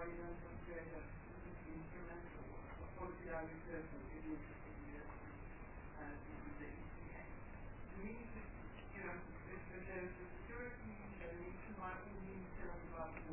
you don't just create a instrument or policy research and give you the ECA. We need to, if there's a security, then we should might need to tell about the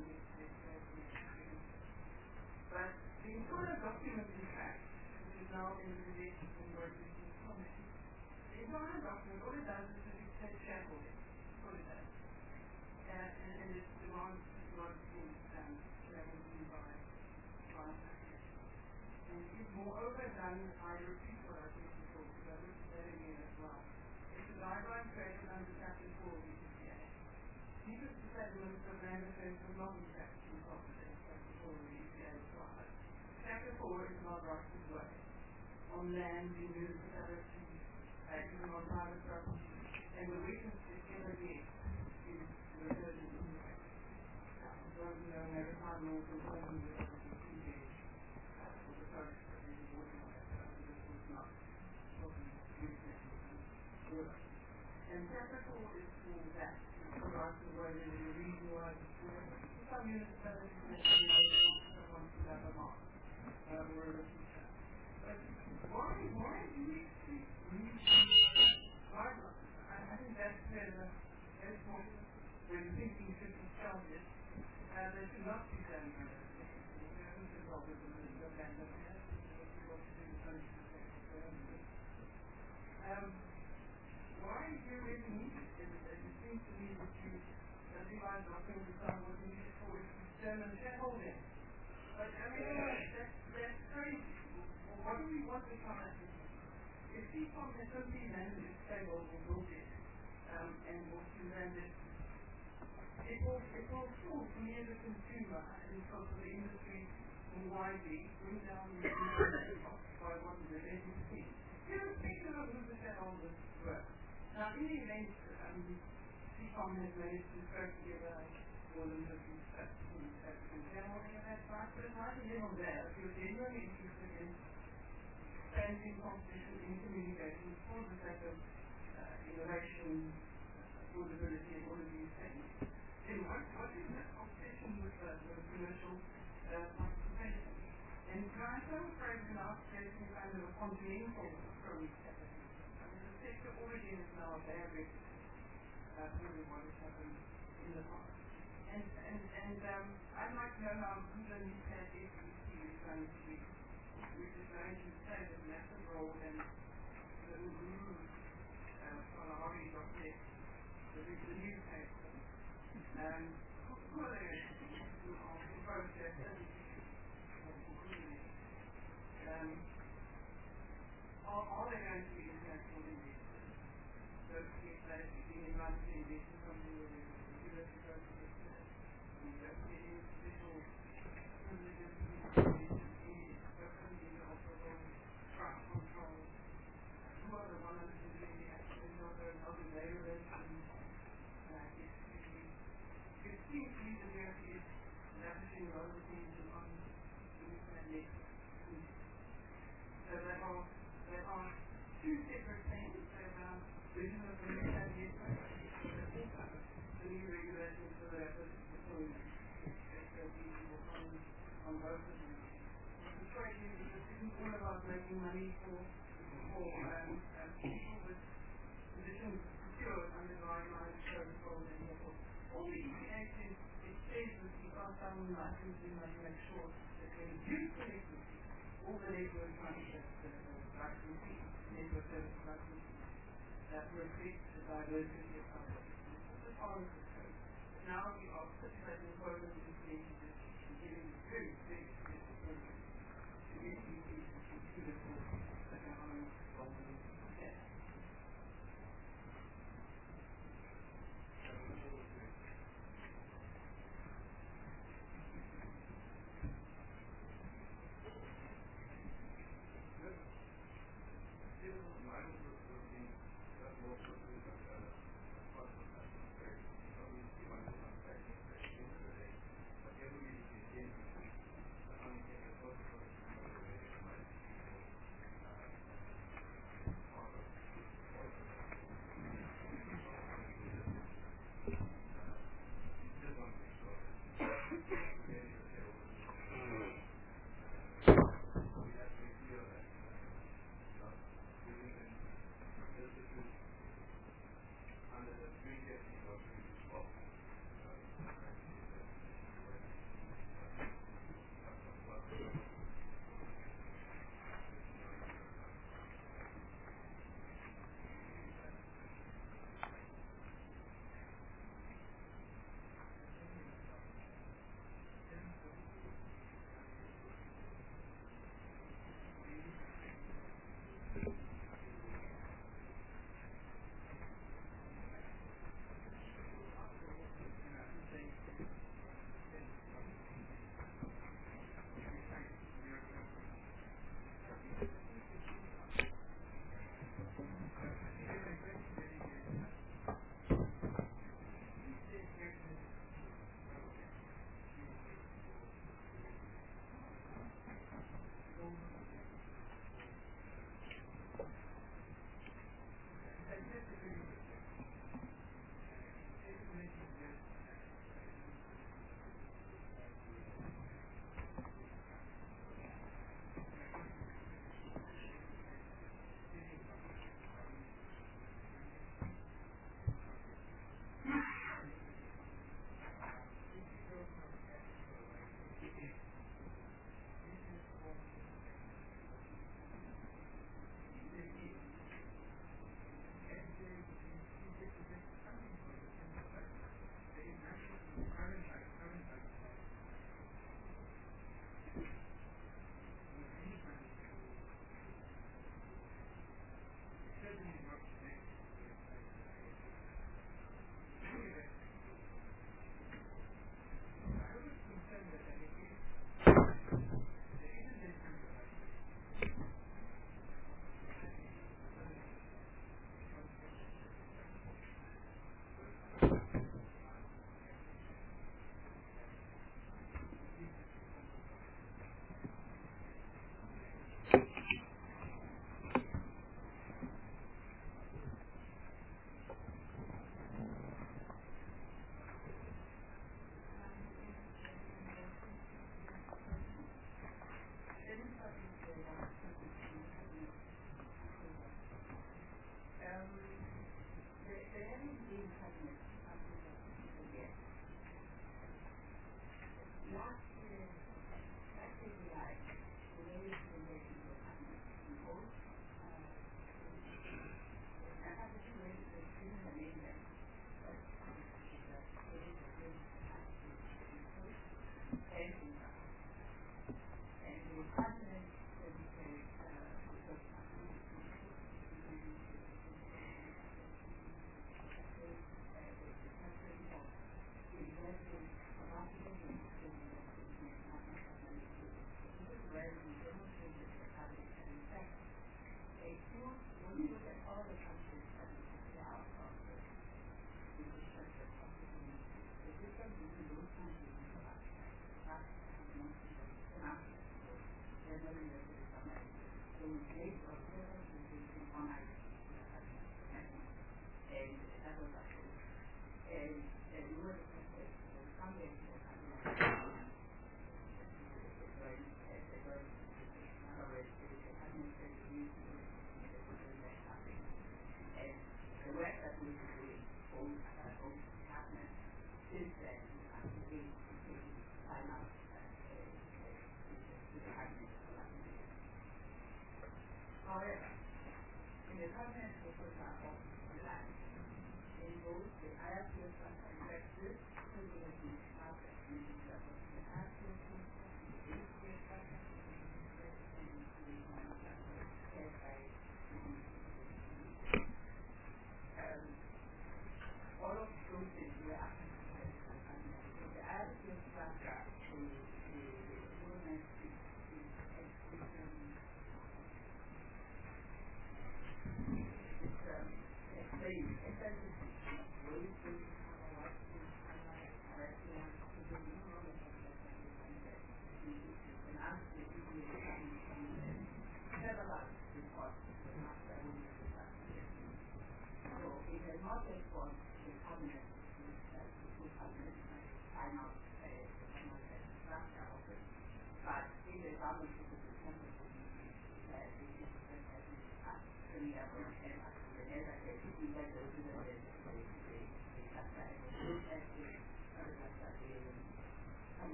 but the internal document, in fact, which is now in the relation to work with the committee, the internal document, all it does is it says shareholding. All it does. And it demands being shareholding by transactions. And it's moreover done, I repeat what I said before, because I looked at that again as well. It's a guideline created under Chapter 4 of the ECA. Needless to say, the Minister of Land Affairs was not in fact involved in Chapter 4 of the ECA requirement. Chapter 4 is about rights of way on land, in municipalities, even on private property, and the weakness is ever yet is the referred to the impact. Those who know maritime law can tell you that the ECA for the purpose of the water this was not properly used. And Chapter 4 is for that. The rights of way and the reason why some municipalities want to have a mark. But why do we need guidelines? I think that's where the very point when thinking should be started. There should not be done by the we haven't involved with the Minister of Land Affairs, what to do with why do you really need it? It seems to me that you divide doctrine to decide what you need it for is German shareholding. But I mean, that's crazy. What do we want to come at this? If people have simply landed its stable or built it, and what you landed, it will still, for me as a consumer, and because of the industry more widely, bring down the cost by what is it, 80%. Irrespective of who the shareholders were. Now, in the event, CCOM has managed to throw together more than 50 African shareholding, and that's right, but it's neither here nor there. If you're genuinely interested in expanding competition in communication for the sake of innovation, affordability, and all of these things, then what is the competition with commercial participation? And I'm so afraid we're now creating kind of a continental approach to it. I mean, the sector already is now a bad record what has happened in the past. And I'd like to know how good an impact FEC is going to be, which is going to play a massive role in the new Kalahari .net, the newspaper. Who are they who are supposed to have are there going to be international investors? Those people that have been invited to invest in something where they're regular to go to investors, and don't get individual privileges to be investors in interoperable trust control. Who are the ones who are doing the actual job and how do they relate to it seems to me that there is establishing other things on internet networks. So there are two separate things. There are vision of the internet network, but also the new regulations for the deployment. These will come on both of them. The trade union isn't all about making money for people with positions secured under guidelines, protocols, and so forth. All the EPA says, it says that you are someone licensing must make sure that when you connect with people, all the network functions, the licensing, network service licensing, that reflect the diversity of public. This is all of the code. But now we are participating in programs and giving very, very specific to get these issues considered for economic development.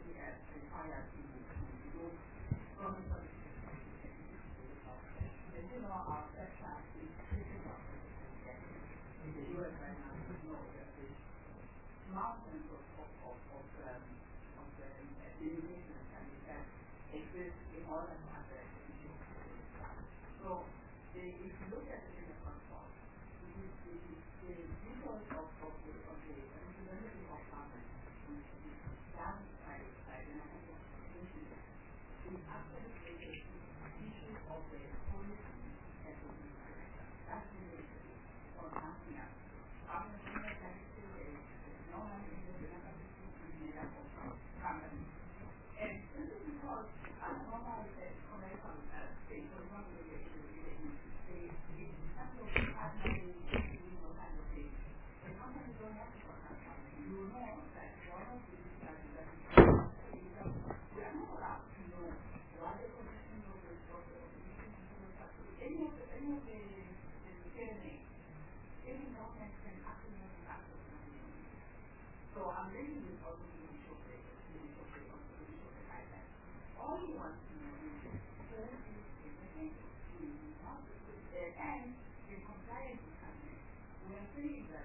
looking at the hierarchy, from the our best class is picking up in the U.S. right now, you know that there's mountains of limitations that exist in all of our So, if you look at the data protocol, the details of the eligibility of government, which is downside and I think is absolutely the issue of the policy that will be that's related or nothing else. Government that is still no one in the made up of government. And this is because normally the commercial state, for example, the companies don't have to contact government. You know that one of the we are not allowed to know what the condition of the any of the DNA, any government can actually have access to it. So I'm reading this also in the short paper, all you want to know is where is the thing and in compliance with government, we are saying that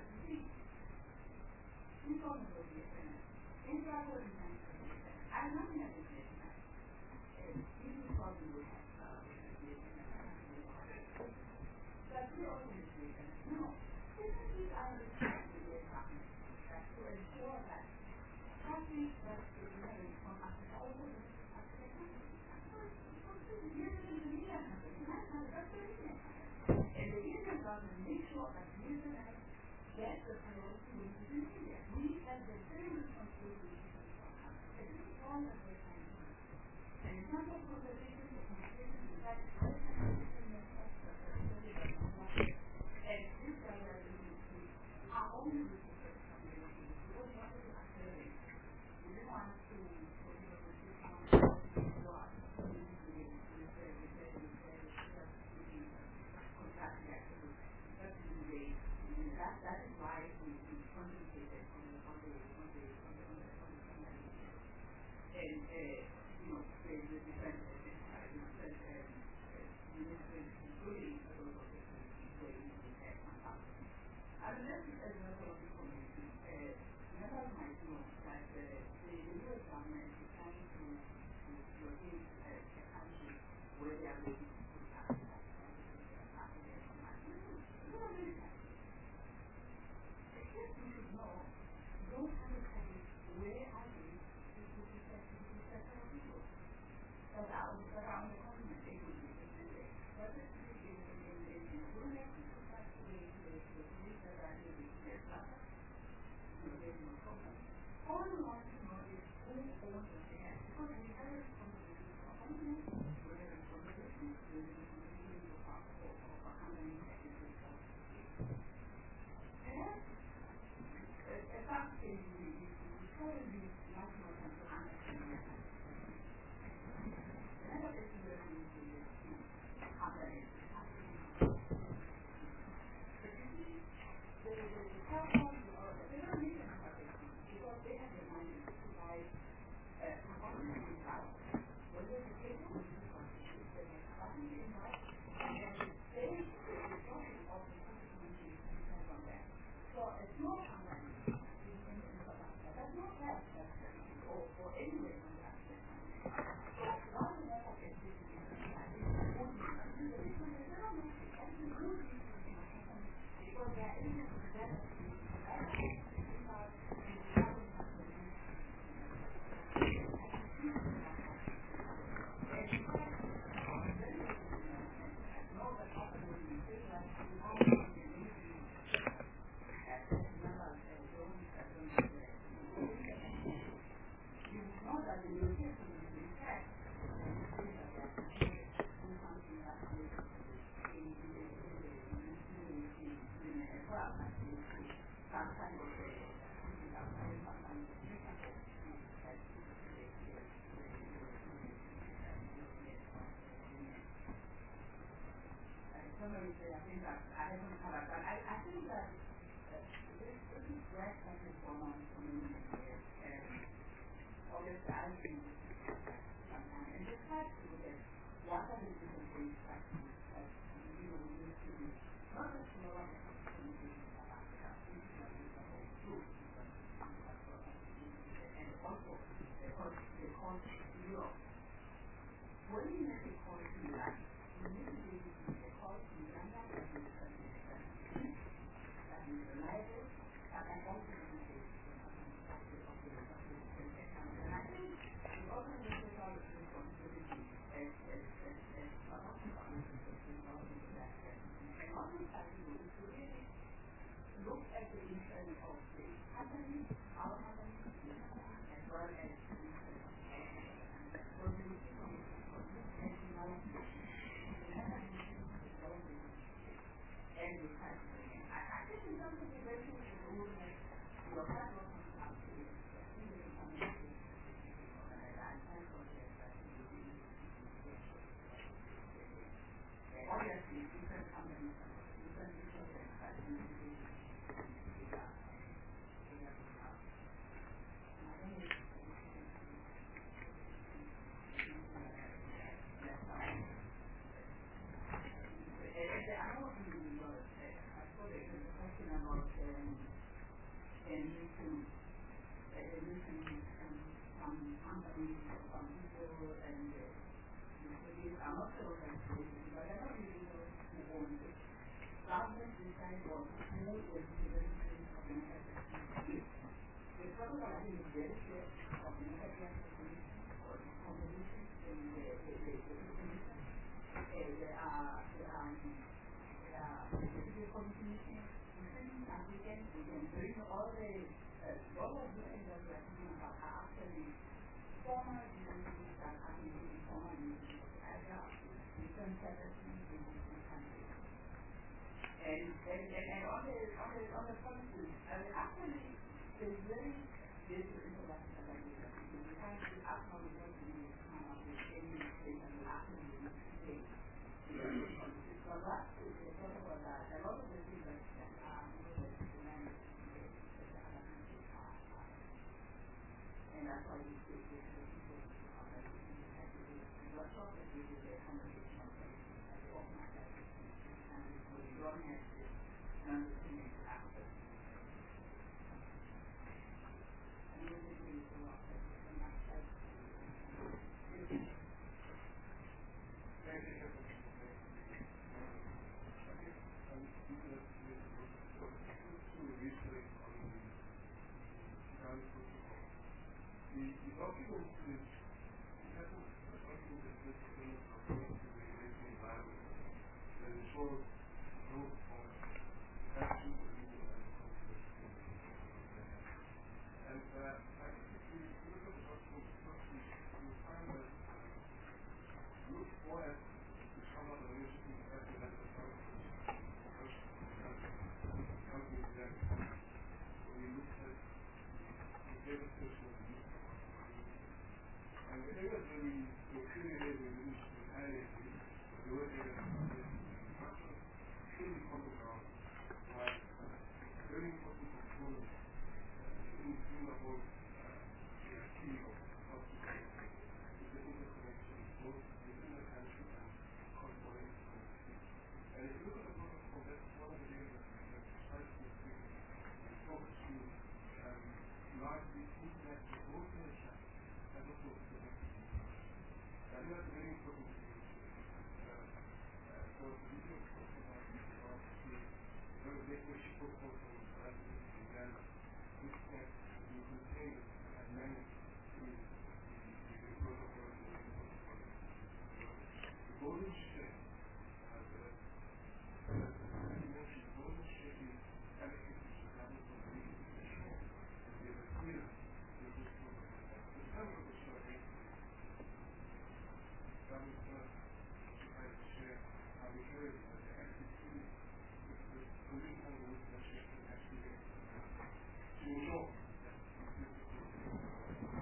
we don't know the defendant. In travel and I'm not in a position this is what we would have but we also no, this is our responsibility to ensure that countries that is made from Africa also and the Indian government make sure that the Indian get the priority with the India. We have the same responsibility and this is all that we're trying to do. And in terms of conservation, the conservation is that it's very and this guy are only looking for the community. We don't want to accelerate. We don't want to that is why we concentrated on the and the different ministries, including those of the and this is a level of the community. Members might know that the U.S. government is trying to locate a country where they are waiting to put taxes on you should know, don't understand where are they to people around the continent. They could be specific. But this is in Brunei, the police that are here with their class, there's no problem. All we want to know is who owns the land. Because we have a responsibility for companies, we have a responsibility for companies that is responsible. And a fact is probably much more than to understand that. Another issue that we need to companies. The telephone or they don't need any protection because they have the money to buy a company in house. When they take it, they have capacity in house and they the function of the company depends on that. So a small company does not have that or anywhere from that. So one of the methods is to because they are able to develop I think that I haven't covered, but I think that this is where something going on in the community obviously I think sometimes, and just try to look at what are the different things that we need to do, not just to know what the communication of Africa, which is not the whole group, and also the country Europe. When you make a call to Uganda, you need to be able to make a call to Uganda that is reliable, but that also communicates and I think the organizational responsibility as South Africa and also starting is to really look at the interest of the company, our company, as well as the interest of I think in terms of the relation to the movement, you are quite welcome to come to it. Obviously, different companies have different interests, but And on the policy, actually, there's very little interaction like this. We can't see how we want to come up with any mistake and actually mistake. So that is the talk about that. A lot of the things that are demanded that the other countries are. And that's why we see the people of the workshop that we do the conversation of the organization. And we don't have to understand after. And we will do so often. And that's like the document is that it shows no action for legal and I think if you look at the document closely, you'll find that look for it to come up with an issue that the company there. When you look at the devastation of the and the areas where we created the highlighted the word areas truly common ground, like very important components in the whole scheme of hospital is the interconnection both within the country and cross-border. And if you look at the protocol, that's one of the areas that precisely talks to largely international coordination and also domestic issues. I think that's a very important thing. So the video talks about making a proposal and then this can be contained and managed through the protocol and the protocol. The golden ship, you mentioned the golden ship is allocated to Chicago for the reason of the shore. And there's a clear this program. The time of the shore is government first to try to share arbitrarily that they actually see the police and the ship can actually get to know that this is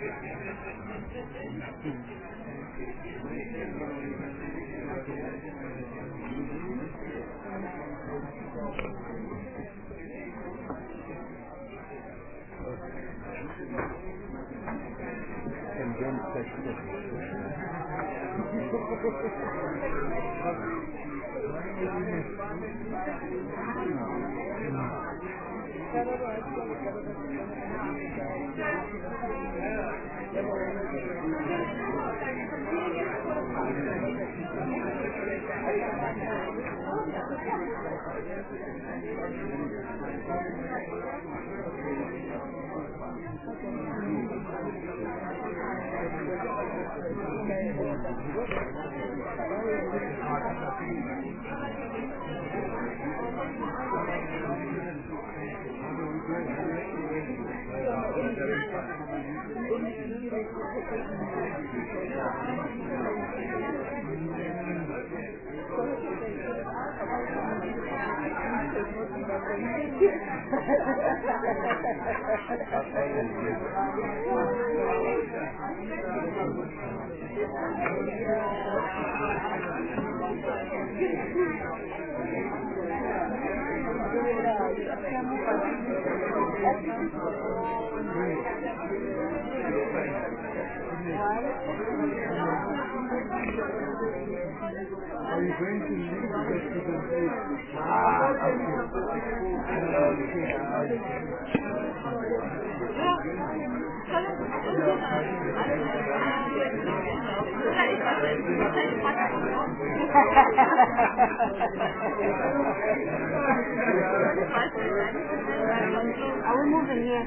Are we moving here?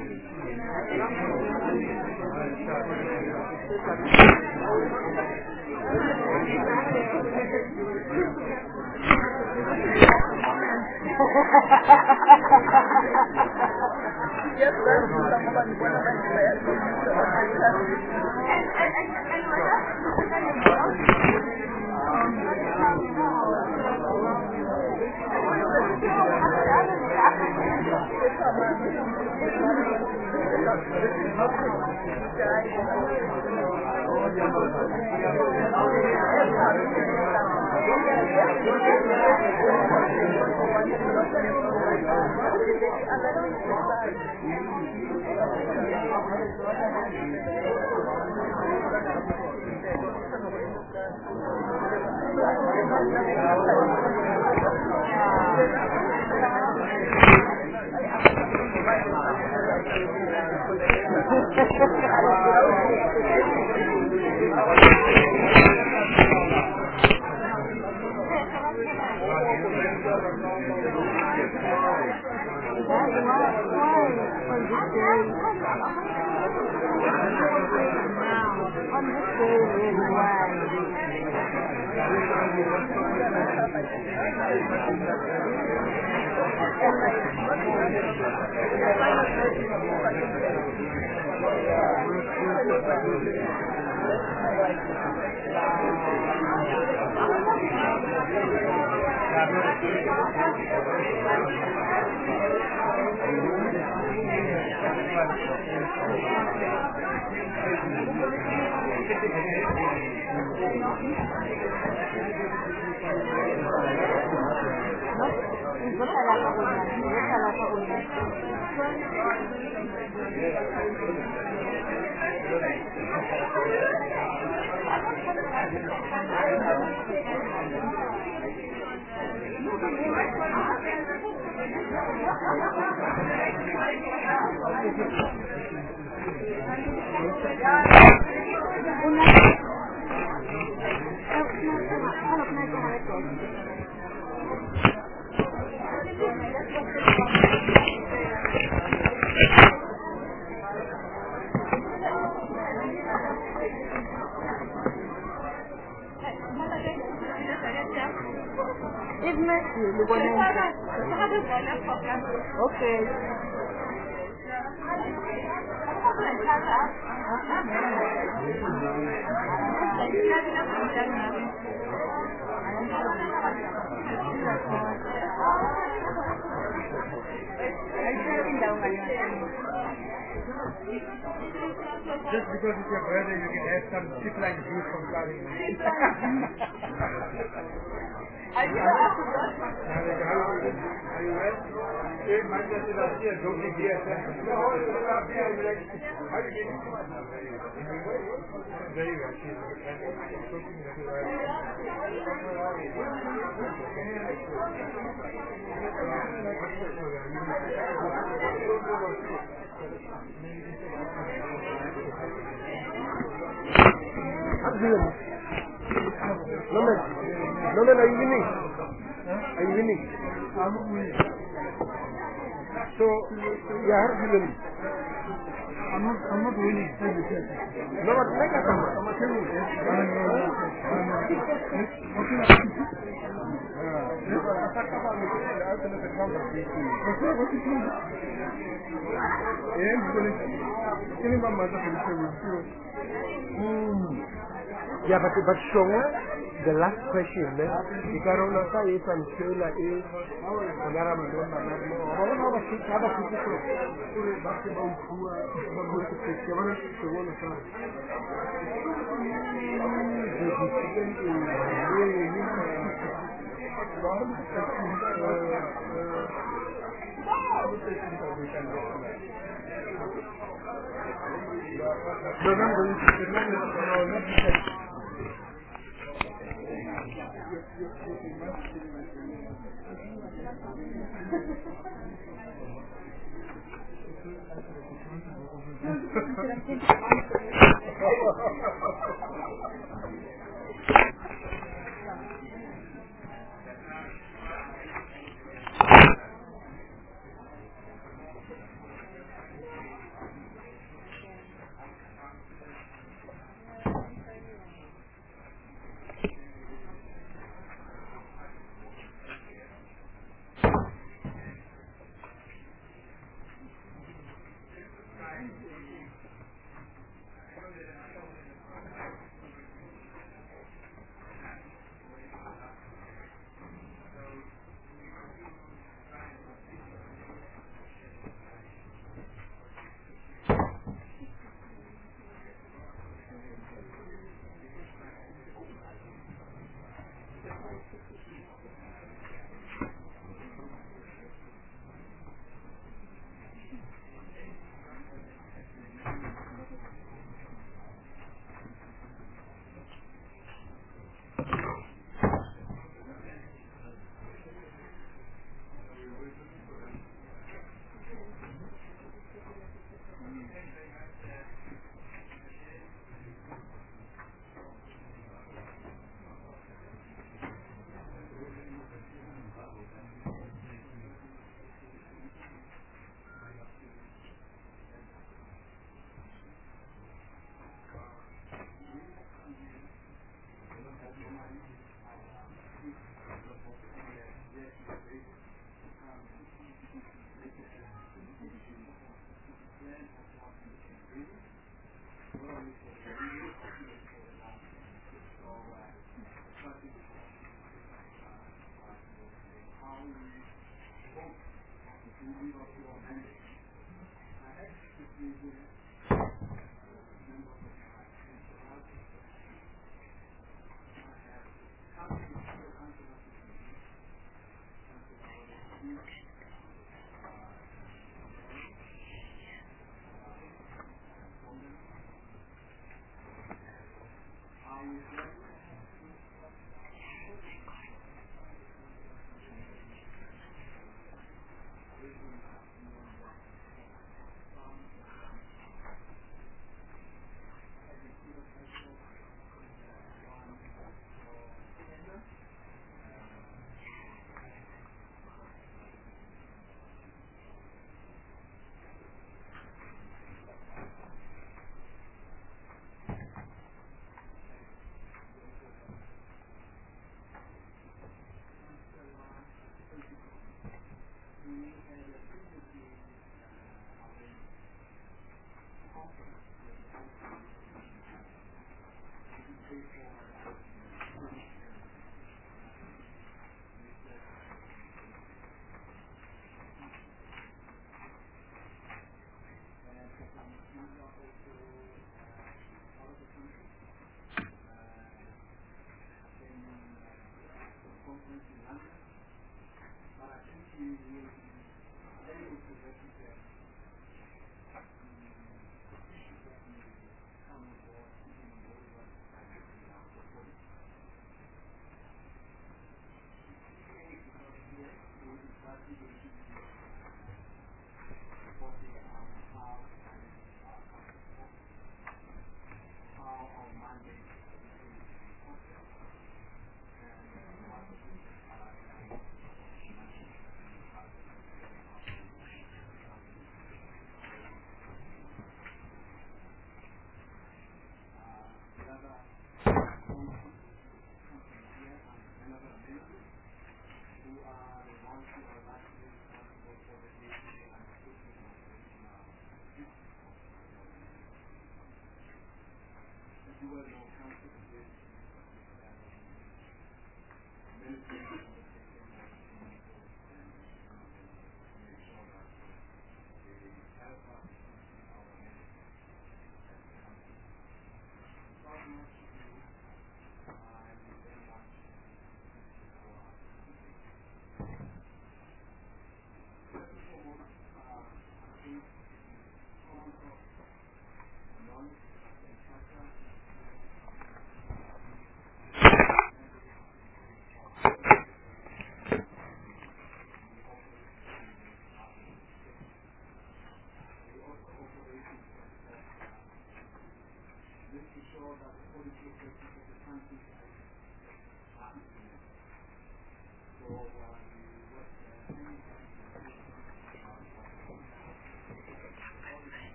Yes, Just because it's your brother, you can have some zipline juice from Saudi. Are you well? Very well. Norman, are you winning? Are you winning? I'm winning. So, yeah, how are you winning? I'm not winning. No, but like I'm telling you. Yeah, but stronger. The last question, man. Ikaron nasa isan sila Onara Madonna Nagmo. How about basketball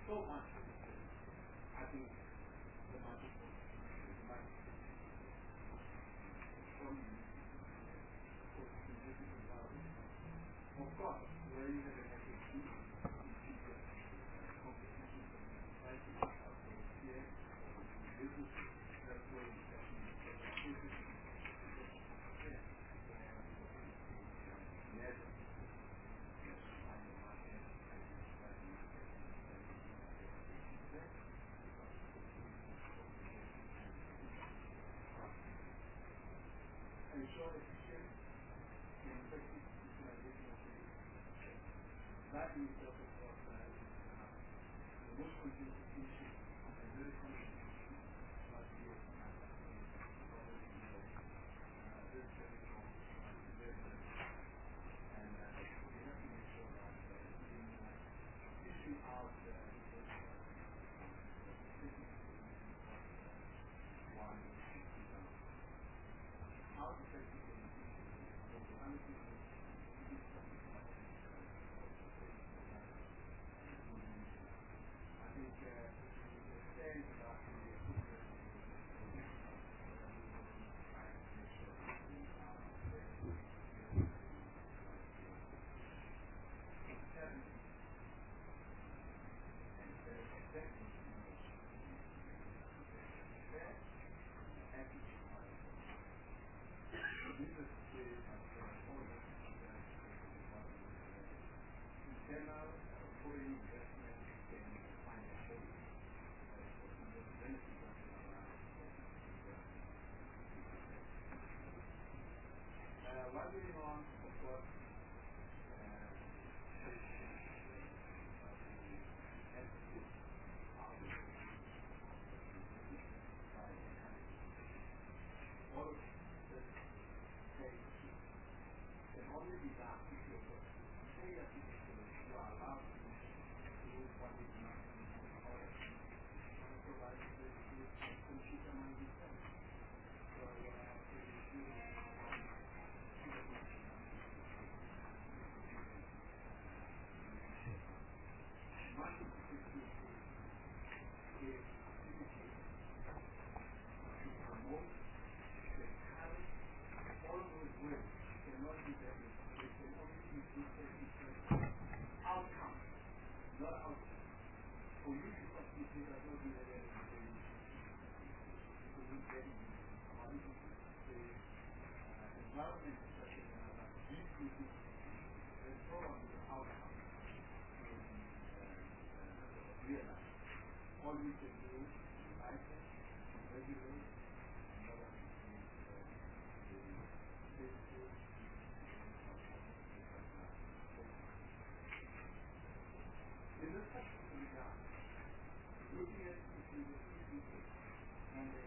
so much. I think the market from of course, where you have an SAP, competition pricing here, business, that's where you get ensure efficient and effective utilization of the that is the most continuous issue and very common issue last year and we have to make sure that in fishing out how effectively I think the saying about internal foreign investment in financial while going on, of course, all of the things can only be done if you say that you are allowed to do what is not in the order. So like the computer might be said. So outcome, not outcome. For you to succeed, does not mean that the environment is such that these people will probably the outcome realize. All we can do is license, regulate, and other in this particular regard, looking at the people and the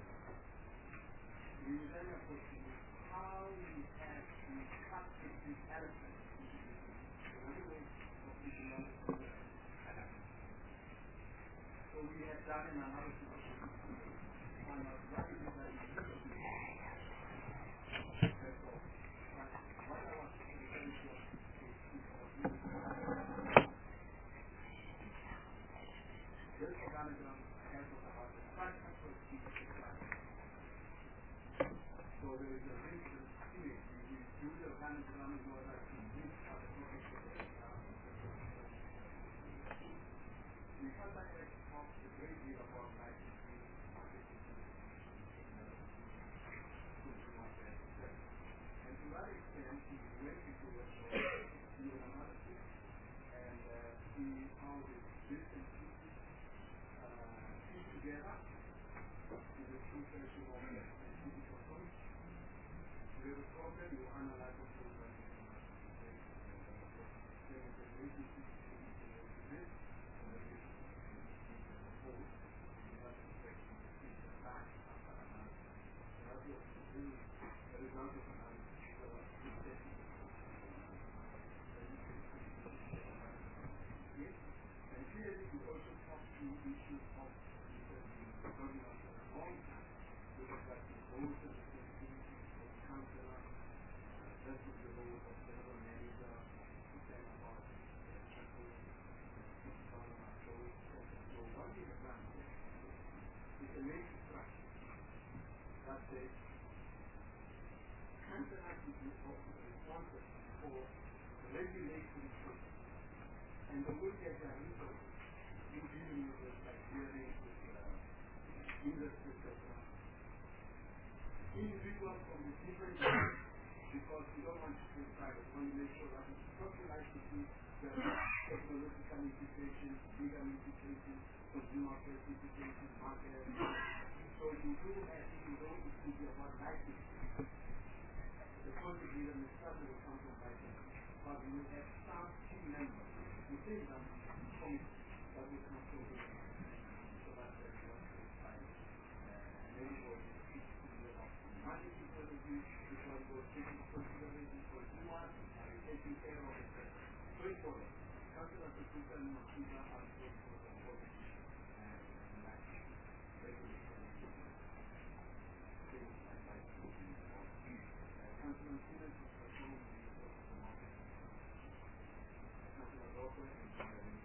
we will then have to see how we have to capture this element into the way of economic development. So we have done an analysis on a variety of what I want to refer to this organigram has about the practical features. So there is a reason to it. We do the organigram in order to reach out the topics of the because I have talked a great deal about licensing, marketing, and to that extent, we went into the analysis and see how the different pieces fit together in the two sessions of the scientific approach. We have a problem, you analyze the problem, there is a relationship between this and the relationship between the whole. You have to take the facts after analysis. You have to do the result of analysis. And clearly we also talk to issues of the government for a long time, because that is both of the things of counselor, versus the role of general manager, to tell about the people, is cancer has to be also responsible for regulating food. And the way that they are in dealing with this, like dealing with industry, etc. Individuals from the different groups, because you don't want to feel private, you want to make sure that it's something like to see the technological implications, legal implications, consumer implications, market. So you do have, you know, it could be about license. The country even is starting with something like this. But you have some team members within that committee that will come to the so that everyone is fine. And everybody is managing point of view, because we're taking consideration for human and taking care of it. Straightforward. Council of the Super Machina and so forth and policy and regulation. Things like that. Council of Students is the same as the market. Council of Local and sometimes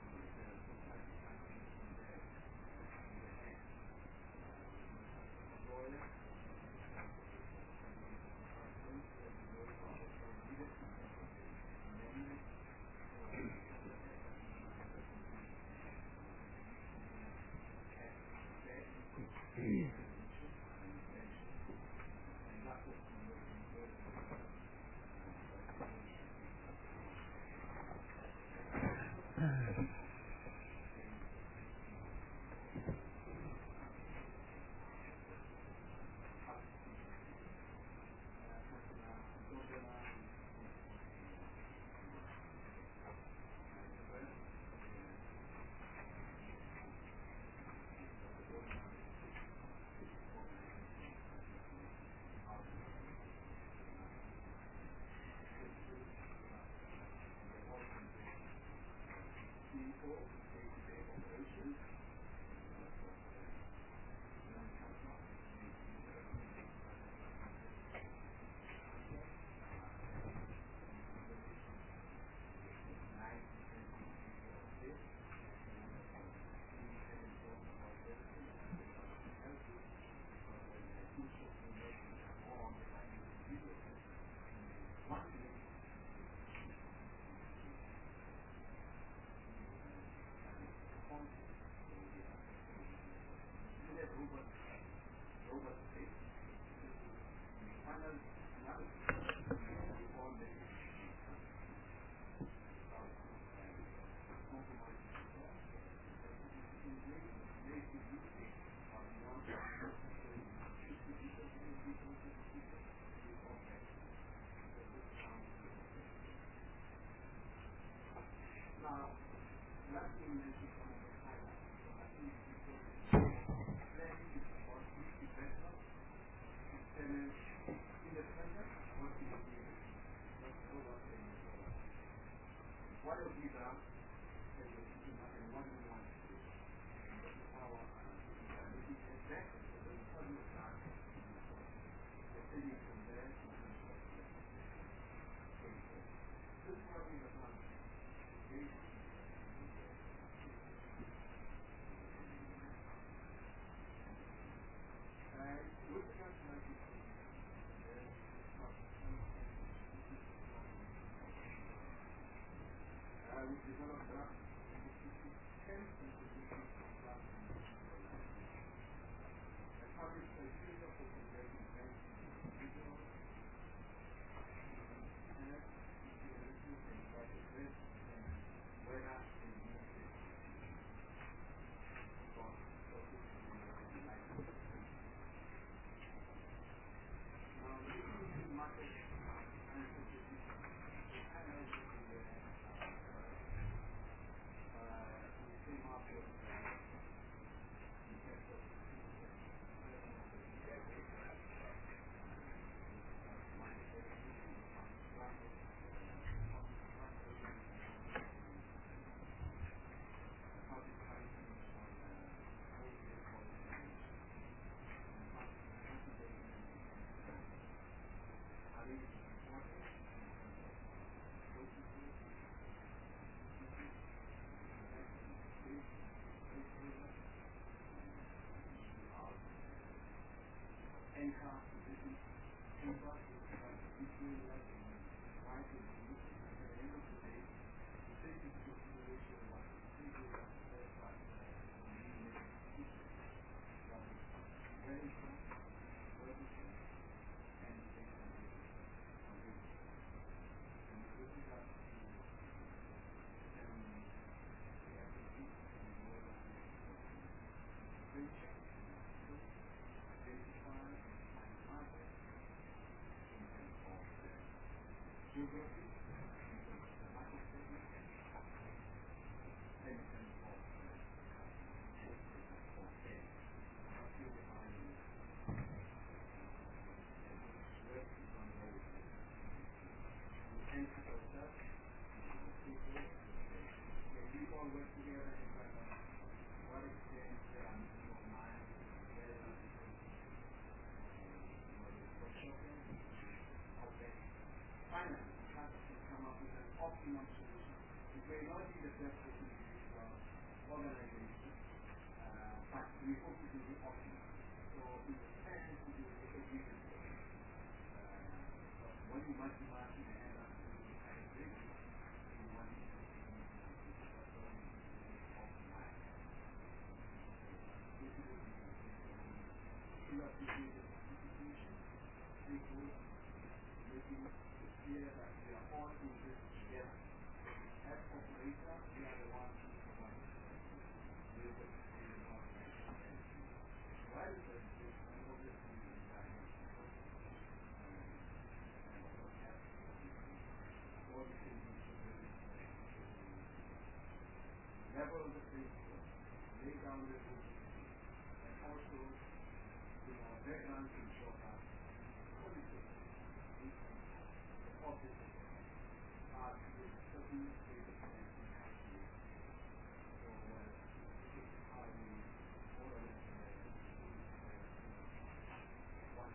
what have you done? And what do you want to do? Our exactly the sudden attack. The city from there. This is what we have done. And with the transformation, we developed that and the 10th institution of class and published a series of publications based on individuals and institutions like this and whether they use it for social and life. Now, looking into market and institutions, we highlighted we came up with idea that we are all in this together. As operator, we are the ones who provide the service. Why is it? Level of the principle, lay down the rules, and also in our background to show us politics, the office are with certain state of country. So this is how we more or less one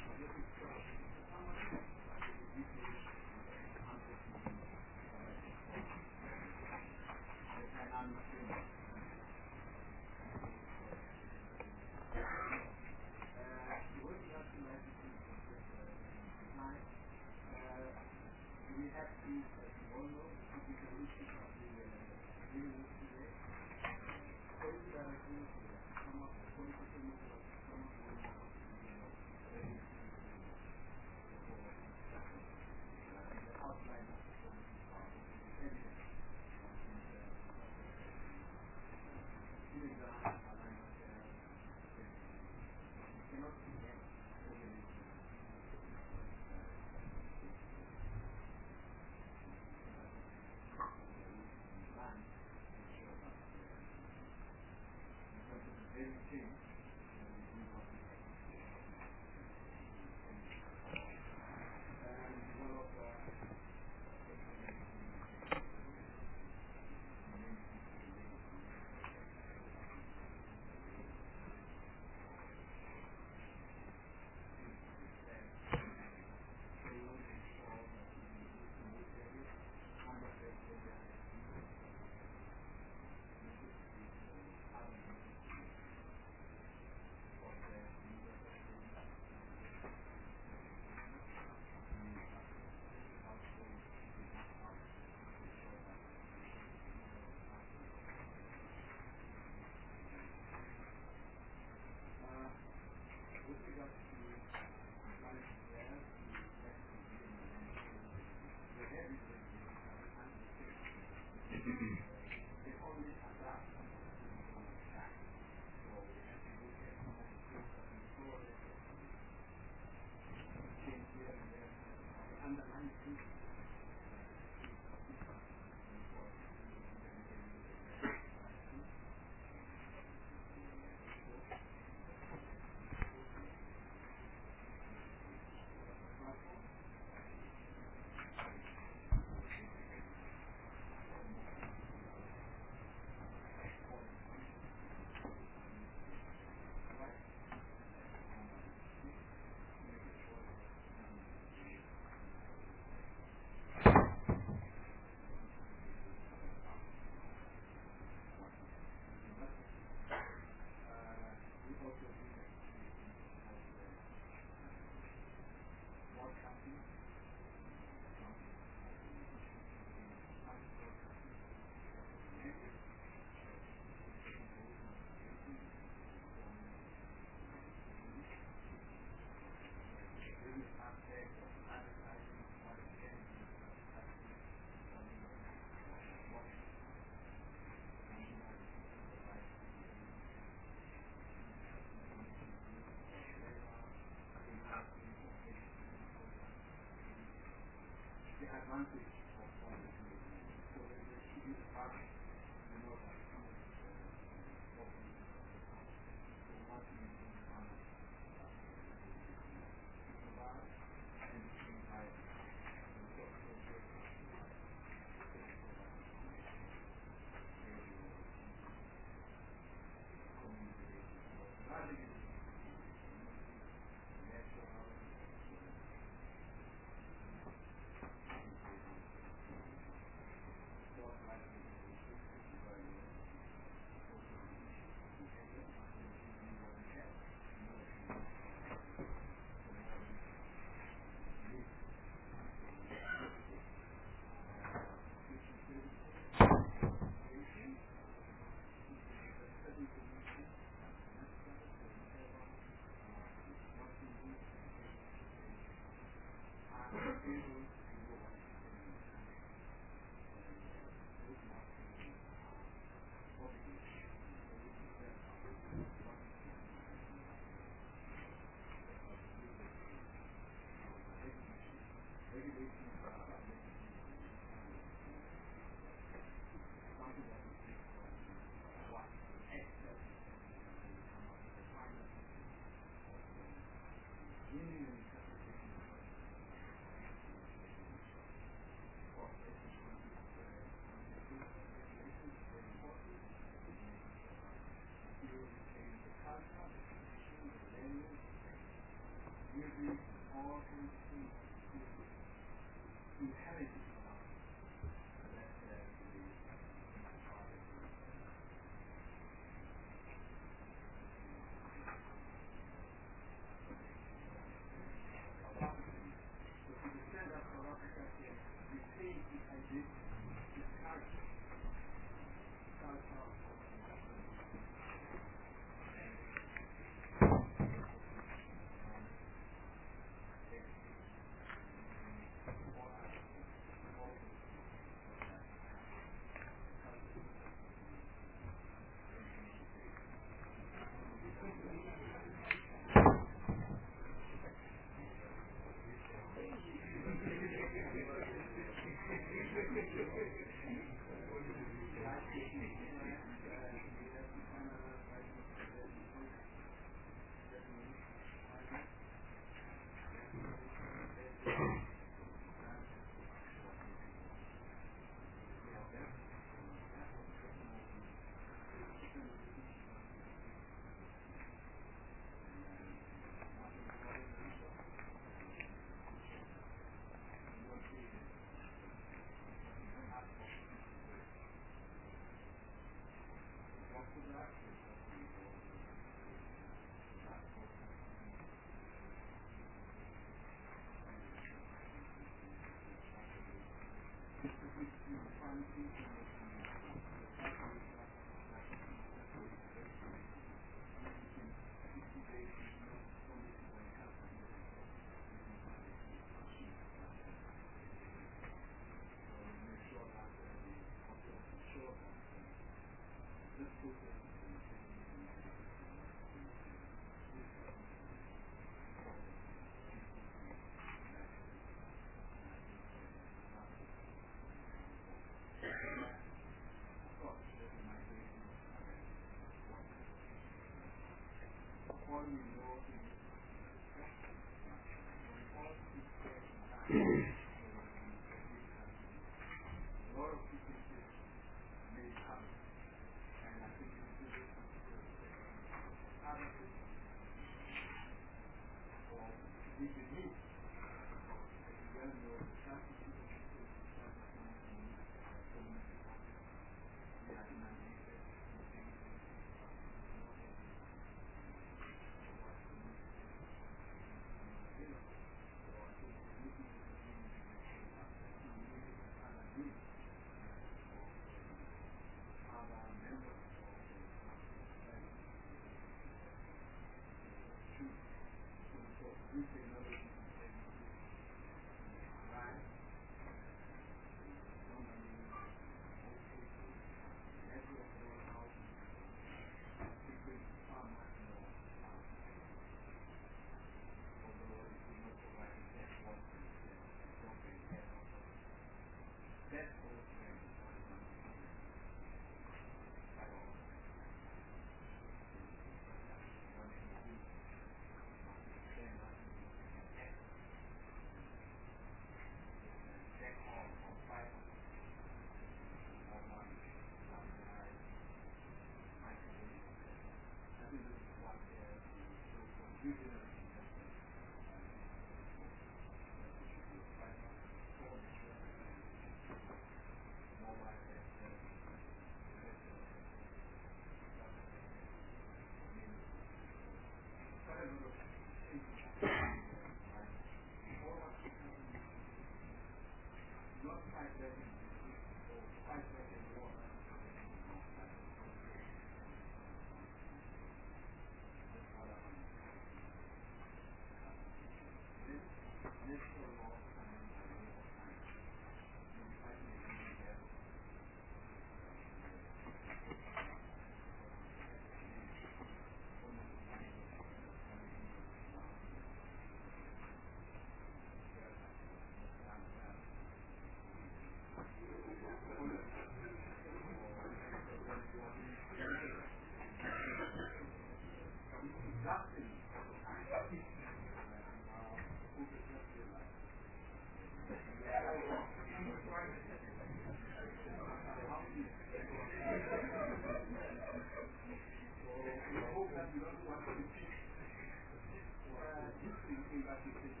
that you don't want to repeat history in that decision.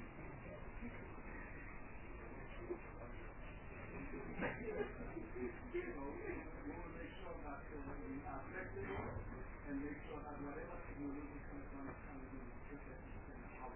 And make sure that whatever technology comes on, out.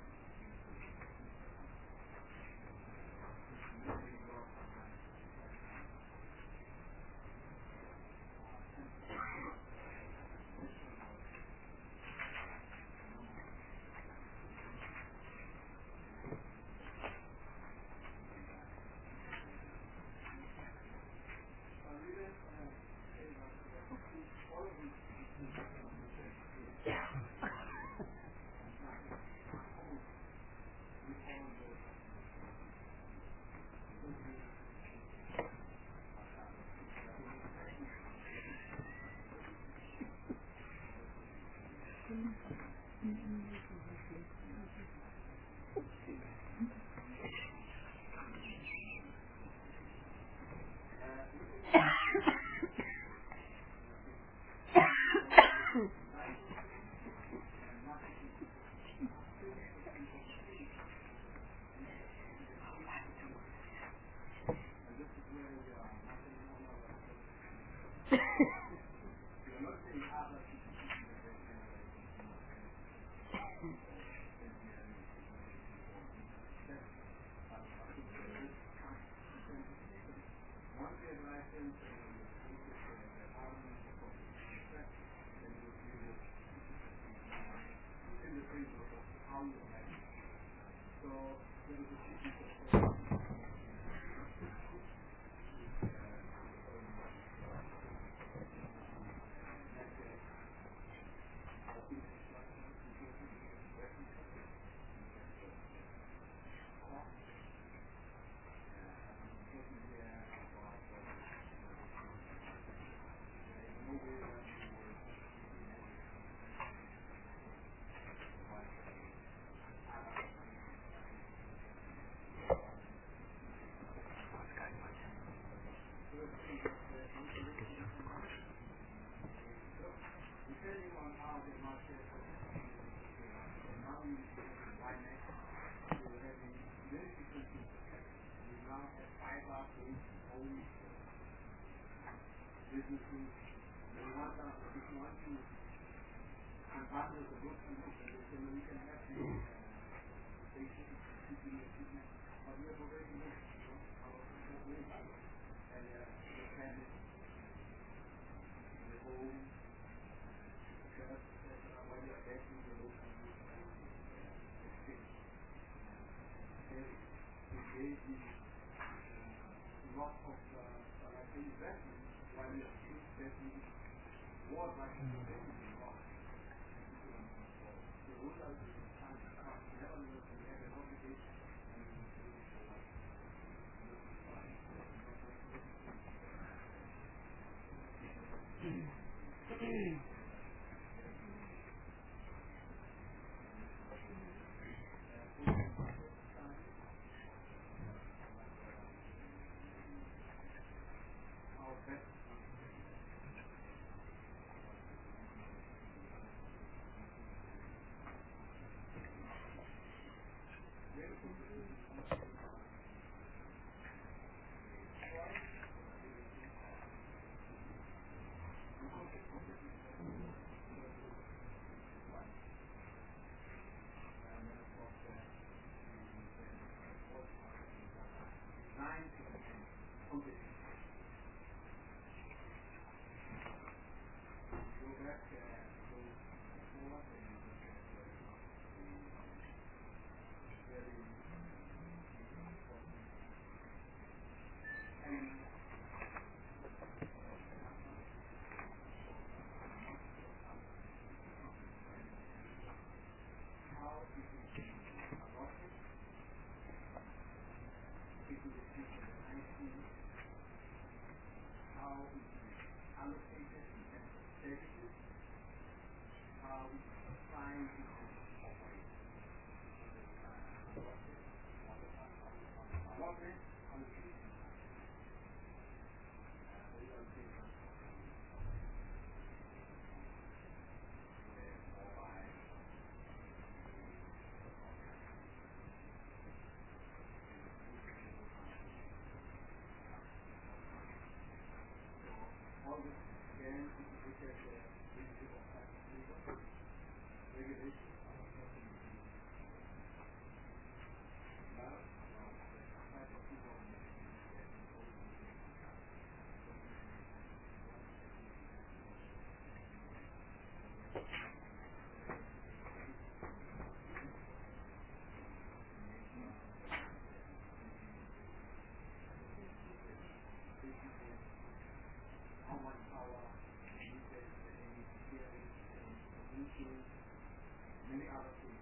banking, many other things.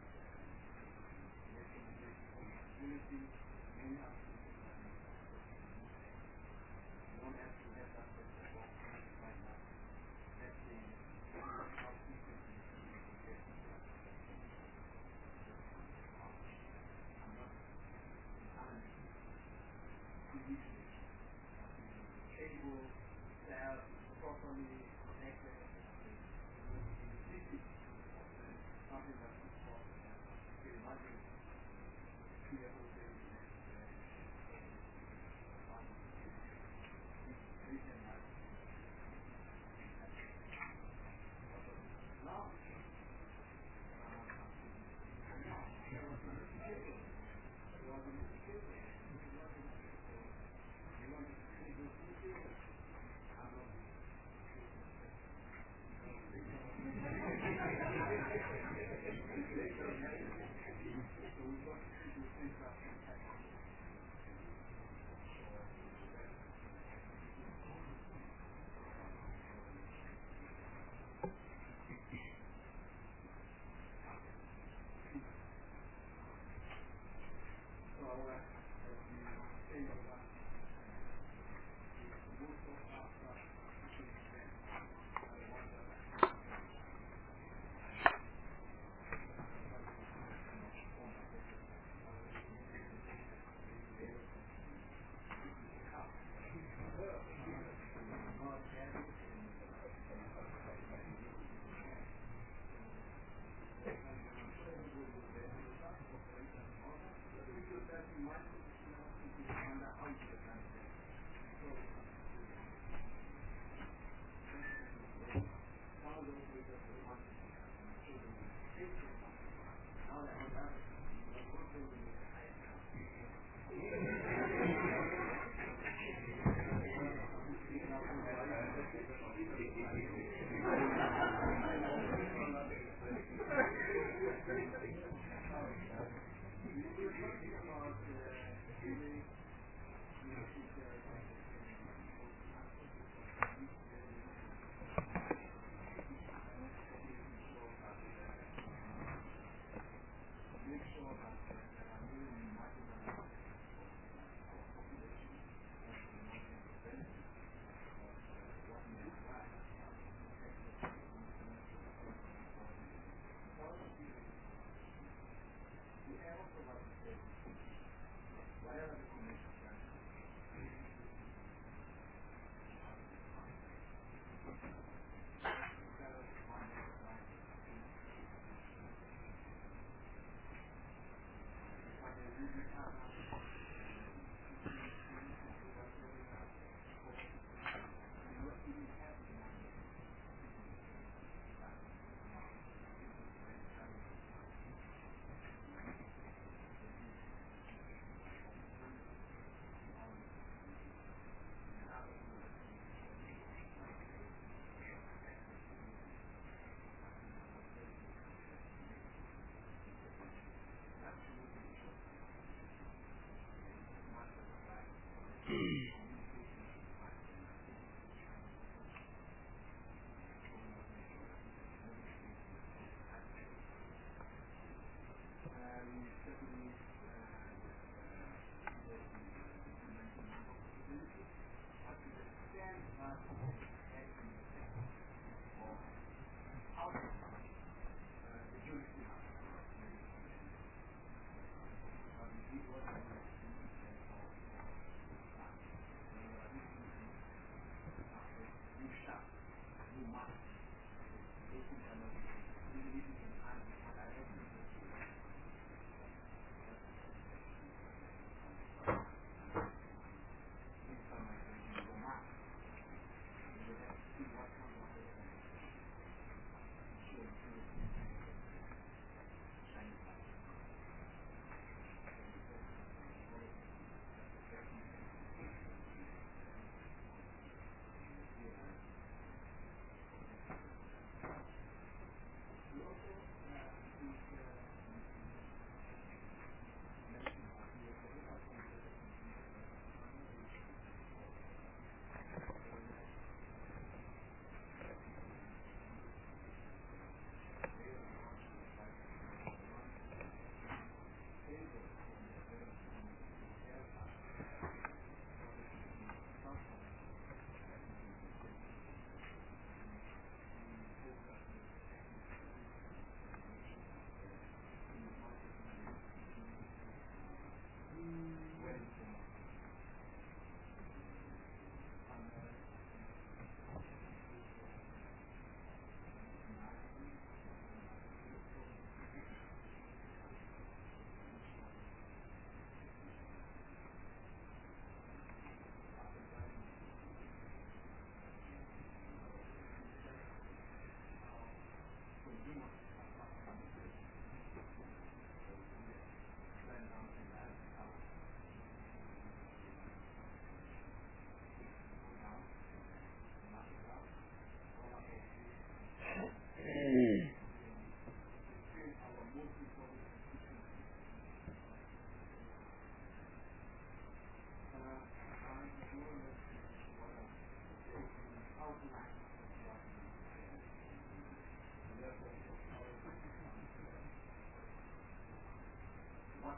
Community, many other things. You don't have to have that person like that. Let's say, how frequently you get able, self, properly connected, something that's important. You can imagine 3 years old baby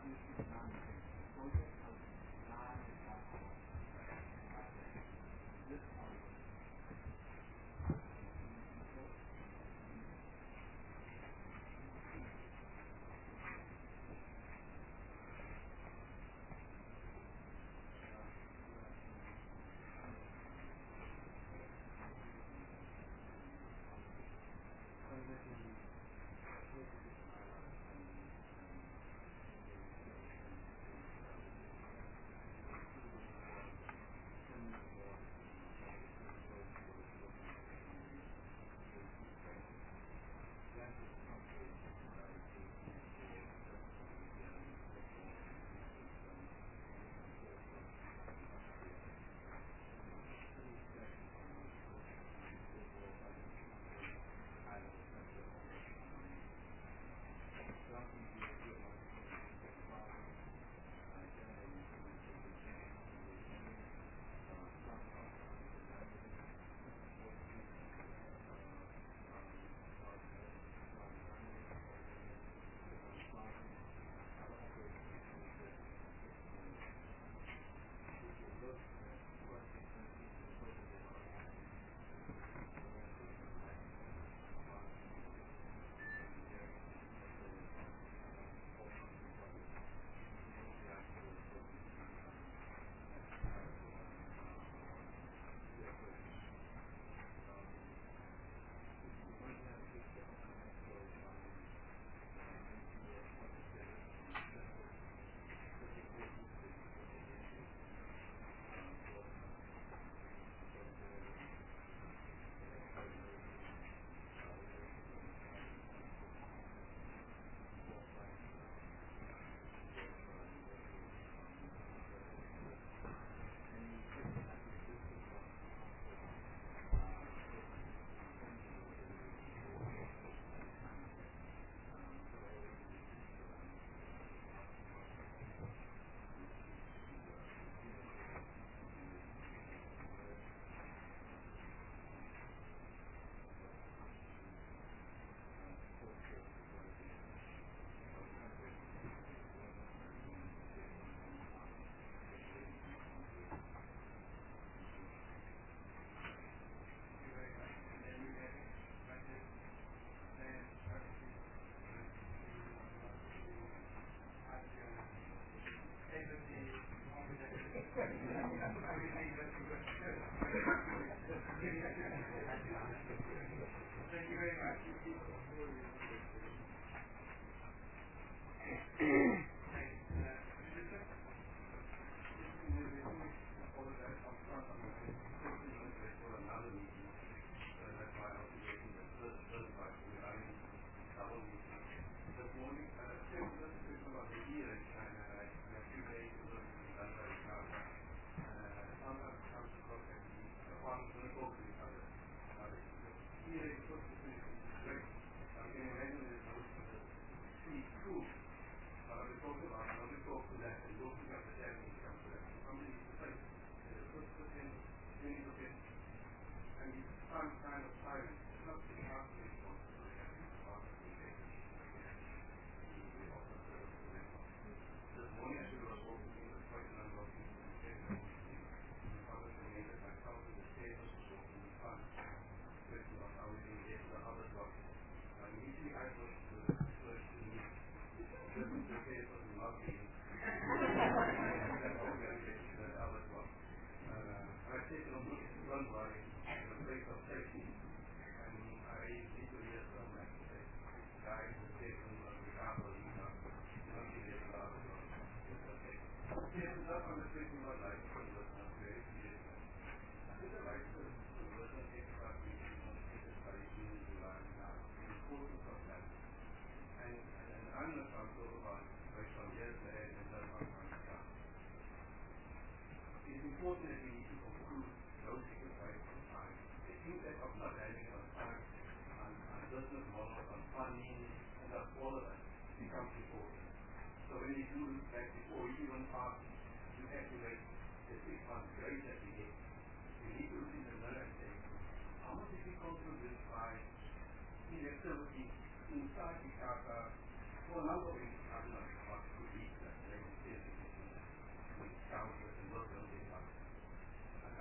Inside the car for a number of reasons, I'm not sure what could be that.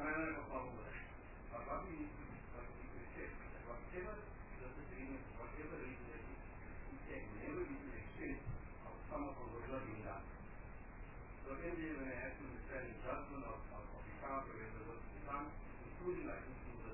And I don't have a problem with that. But what we need to check that whatever the disagreement, whatever reason that is, we can never be to the extent of some of the work not being done. So every when I have to understand the judgment of the count or whether the work is done, including like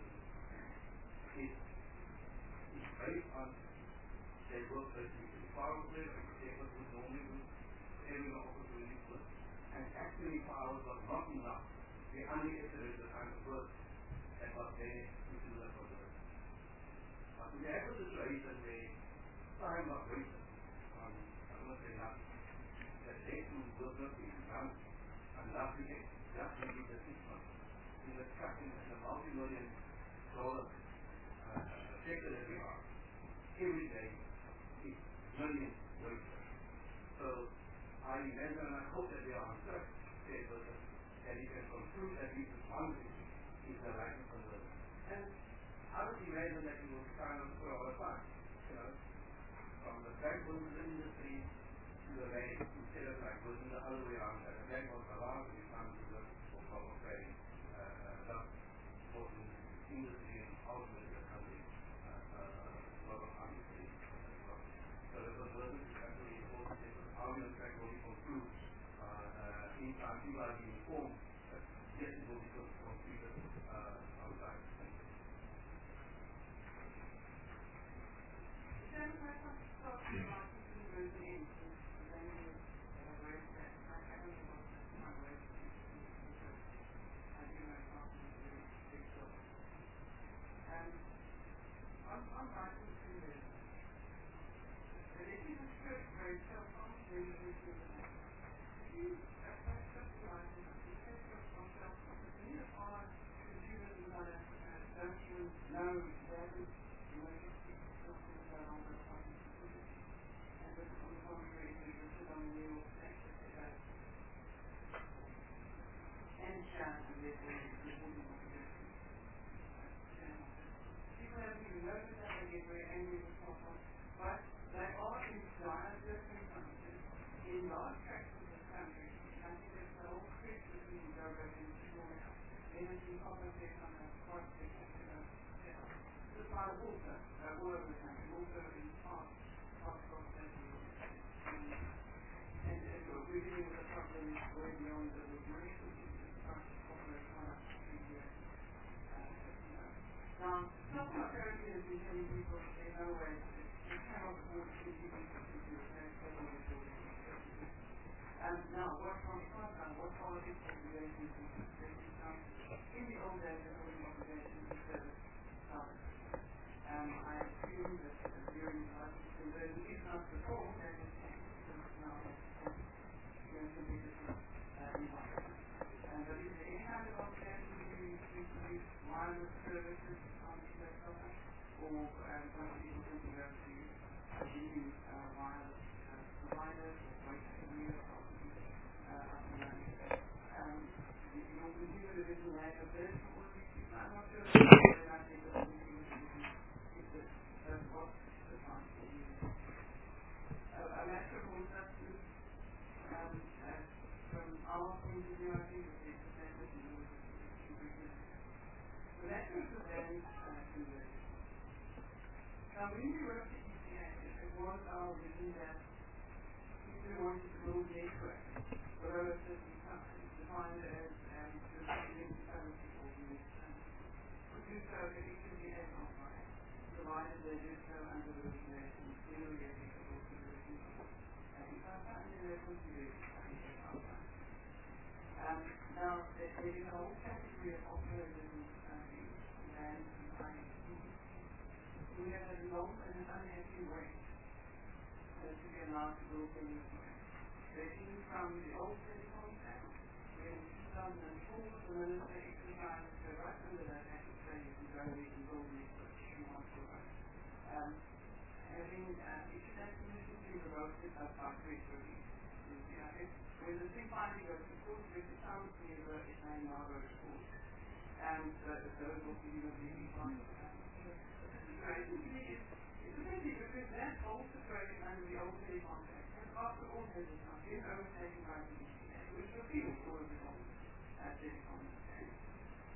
it's based on their work that you can follow with, or take what we normally do, every opportunity to and actually powers are not enough. They underestimate the kind of work that was there to do that for work. But we have a situation where time was wasted on, I won't say nothing, that they do work not being done, and last weekend, just maybe the 6 months, in the cutting and the multi-million dollar sector that we are, every day is millions wasted. So I imagine and I hope that they are on track that you can conclude at least one thing is the right of conversion. And I would imagine that you will kind of for all the time, from the backbone industry to the bank, instead of like going the other way around, that the bank was allowed to become to work for proper trading, thus supporting industry and ultimately the country, a lot of industry as well. So the conversion is actually important because how you in fact will conclude in time people are being informed that yes, it will be completed outside. Thank you.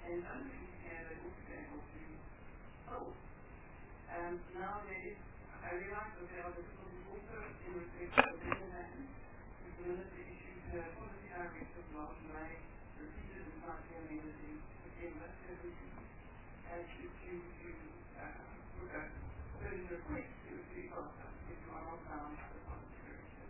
And under the EPA, they also be able to hold. Now I realize that there are difficulties also in respect of the land. The minister issued her policy directive last May, repeated in slightly amended in September 17, as to put a certain request to Uganda if you are not bound by the policy directive.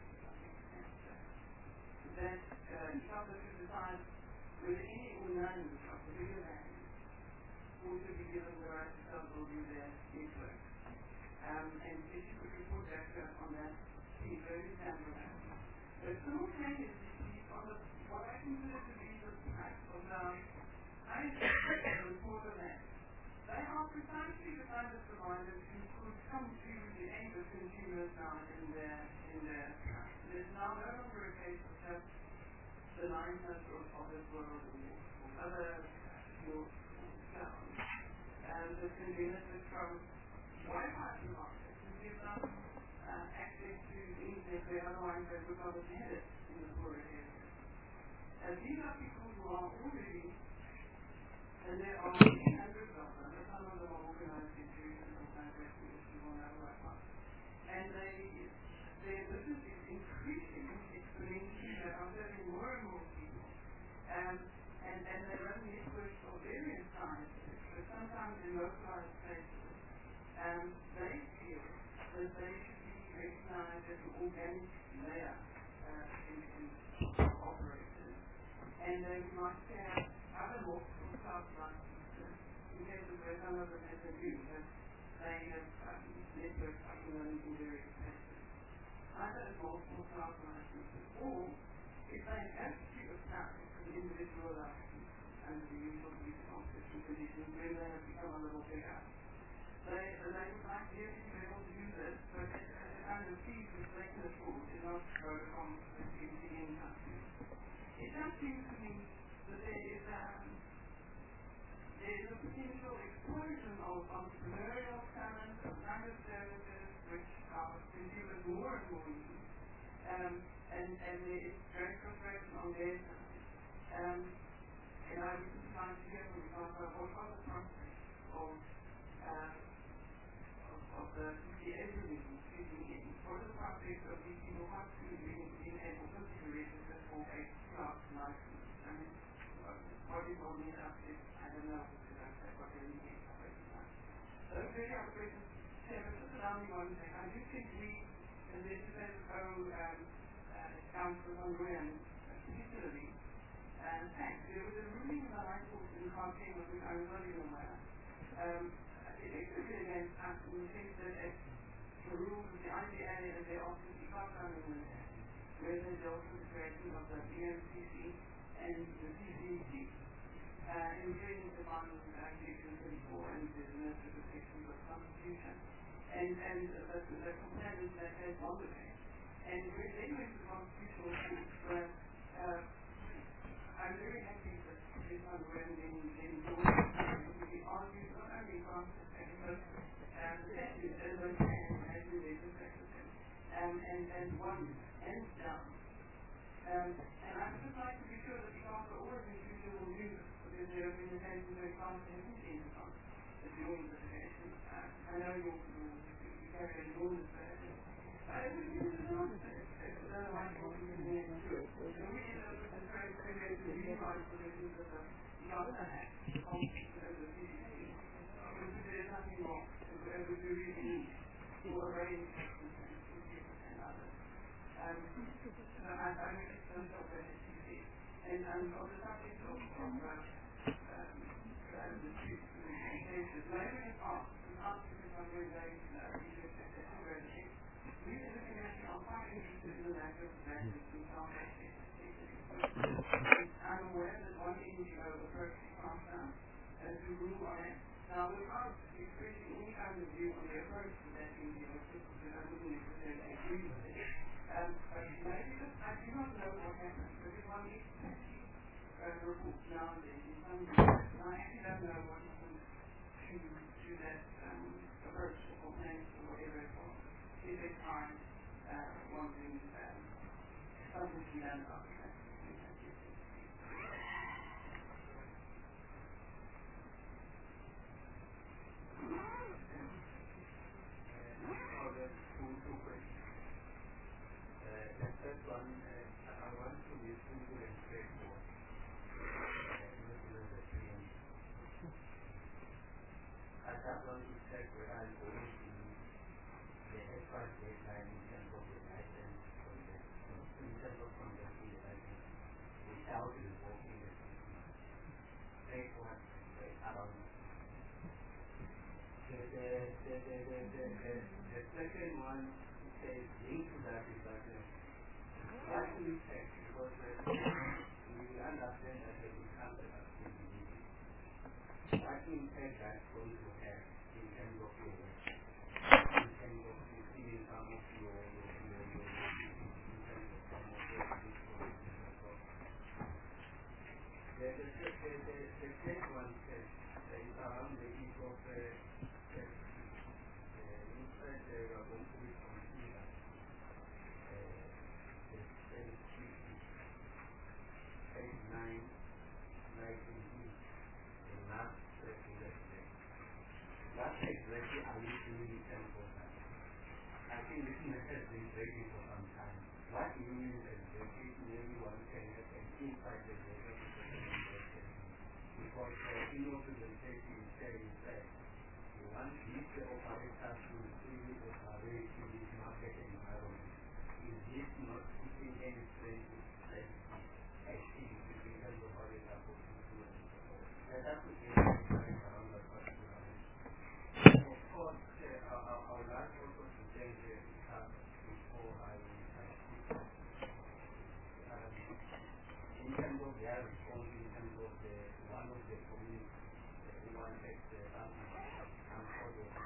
That Uganda should decide whether any or none of the bigger land ought to be given the right to self-building their network. And if you could report back to us on that, please, very standard. But simultaneously, on what I consider to be the facts of high and smaller land, they are precisely the kind of providers who could come to the aid of consumers now in their trust. It is now no longer a case of just the lineage of this world or other fields or clouds that can benefit from Wi-Fi providers who give them access to internet where otherwise they would not have had it in the poorer areas. These are people who are already, and there are many hundreds of them, but some of them are organized into organizations which you will know about. And their business is increasing exponentially. They are serving more and more people. And they run networks of various sizes, but sometimes in localized places. They feel that they should be recognized as an organic layer in operators. And they must have other multiple cloud licenses in case of where some of them have been used, but they have networks up and running in various places. Either as multiple cloud licenses, or if they have to apply an individual license under the usual use of conditions when they have become a little bigger. They would like to be able to do this, but at a kind of fees which they can afford is not Vodacom and MTN companies. It does seem to me that there is a potential explosion of entrepreneurial talent, of kind of services which are consumers more and more need, and there is great frustration on their side. And I would just like to hear from you about what are the prospects of the PCA release fitting in. What are the prospects of these people being able to register for a class license? I mean, what is all these aspects? I don't know what they mean. So very other questions. Sarah, just allow me one thing. I do think we, and this is Council on Graham, particularly, thanks. There was a ruling in the High Court in Khartoum of which I was not even aware. Effectively against us in the sense that the rules of the IDA and the office of government where they dealt with the creation of the EMCC and the CCC infringing upon Section 34 and the administrative protections of the Constitution. And the complainants that had won the case. And we're dealing with the constitutional issues where I'm very happy that this one when in we argue not only from the statute as well as the legislative and one and down. And I would just like to be sure that the council always in future will do this, because there have been occasions where the council hasn't been doing the litigation. I know you carry an enormous burden. But I would use it not as otherwise what we can do it. So we end up with a very creative rewrite provisions of the Uganda Act, the Constitution of the CCC, because there's nothing wrong with we really need to arrange and others. So I'm very concerned of the SEC. And on the subject of the streets and cases, maybe in part, because I'm very research at the university, we as a community are quite interested in the matter of graduates in South Africa. I'm aware that one NGO approached the council to rule on it. Now, without expressing any kind of view on the approach to that NGO, because I wouldn't necessarily agree with it. But maybe I do not know what happened, because one gets reports now and then in some groups, and I actually don't know what happened to that approach or complaint or whatever it was. If it's time, wanting something to be done about it. two questions. The first one, I want to be simple and straightforward. I just want to check whether I'm going to the expiry deadline in terms of the license, in terms of conducting the license, without revoking the 6 months. Straightforward, around. The second one says linked to that is that what we check, because we understand that there will come a activity. What impact that's going to have in terms of your work, in terms of receiving some of your in terms of some of your the third one says is around the issue of you said you are going to reconsider the state treaty, page 9, the last election. That's exactly how you really can go back. I think this method has been breaking for some time. What you mean is exactly maybe one can have an inside the data because in your presentation you say you want these operators to really operate in this market environment. Is this not putting any strain to activity in terms of how they are supposed to do it? And that's the thing around the particular. Of course, I would like also to thank the staff before I speak. In terms of their response, in terms of one of the communities, one that I'm sure they will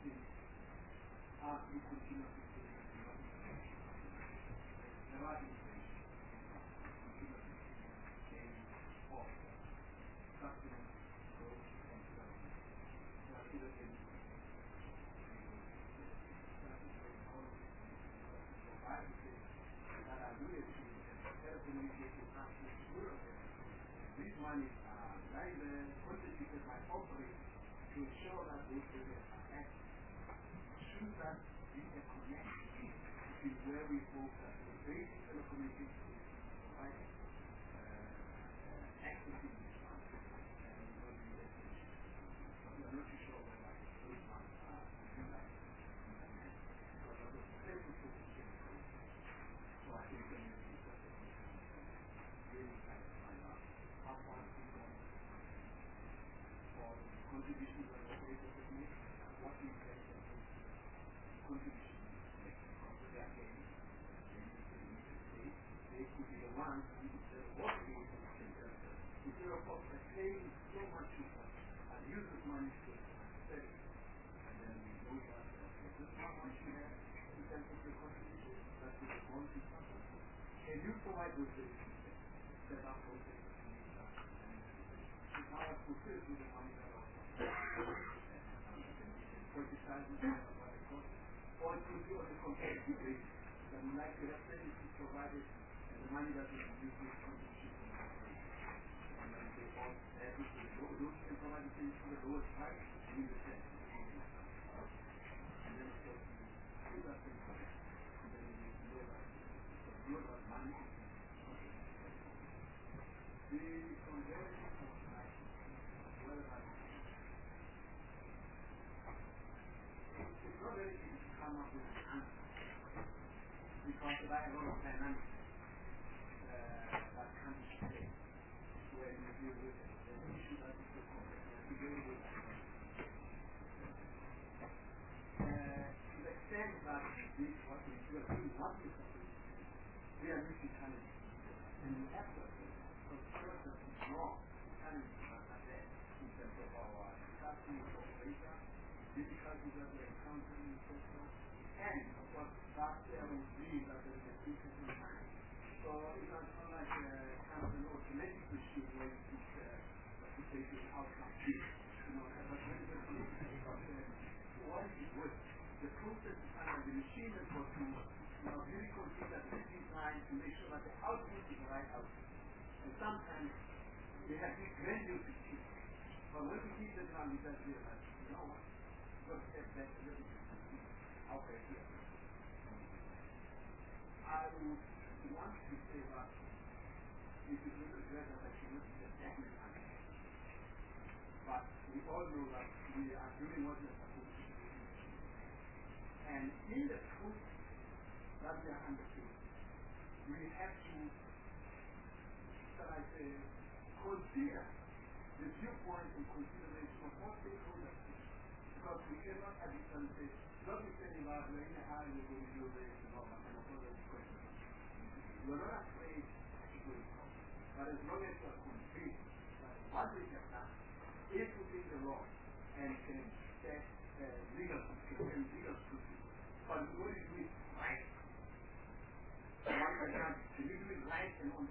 things as you continue to say the right information, continue to change of sustenance, growth, and development. So I feel that that are really telecommunication access to Europe. These monies are very contributed by corporates to ensure that those areas are active. Should that be a connection to where we hope that the basic telecommunication solutions provide access to these funds and will be efficient. But we are not too sure whether those funds are utilized in that manner. But the specific solution is so I think that we need to really try to find out how far we go for the contributions that the operators have made, what we can contributions make because they are getting they could be the ones who instead of working with them instead of paying so much and use this money to save and then we know that this is how much we have in terms of the contribution that we want to suffer. Can you provide those services set up those services and how I fulfill with the money that I or it could be on a competitive basis that we like to have services provided and the money that we can use this contribution to the and then they all have to those can provide the services to the lowest price and use the service. And then of course we do that thing and then we know that money the conversion of life whether it's not very easy to come up with an answer because there are a lot of dynamics that come into play when you deal with an issue that is so complex and you deal with to the extent that this what we do not is we are missing challenges and we have to because first and more challenges are there in terms of our capacity of operation difficulties that we are encountering in the sector, and of course that will mean that there is a increase in time. So it's not like kind of an automatic machine where you keep the outcome. But when the solution is what is it with? The process is kind of the machine has got to really consider the design to make sure that the output is the right output. And sometimes they have these grandiose pictures. But when we keep the ground, we just realize, you know what? I would want to say that it is a regret that I should not be the technical answer. But we all know that we are doing what we are supposed to do. And in the process that we are undertaking, we have to, shall I say, consider the viewpoint and consideration of all stakeholders. Because we cannot have it and say, notwithstanding that we're in a hurry, we're going to do this and all that, and of course that's question. We're not afraid to do it. But as long as we're convinced that what we have done is within the law and can set legal scrutiny, but we want to do it right. One example, can you do it right and on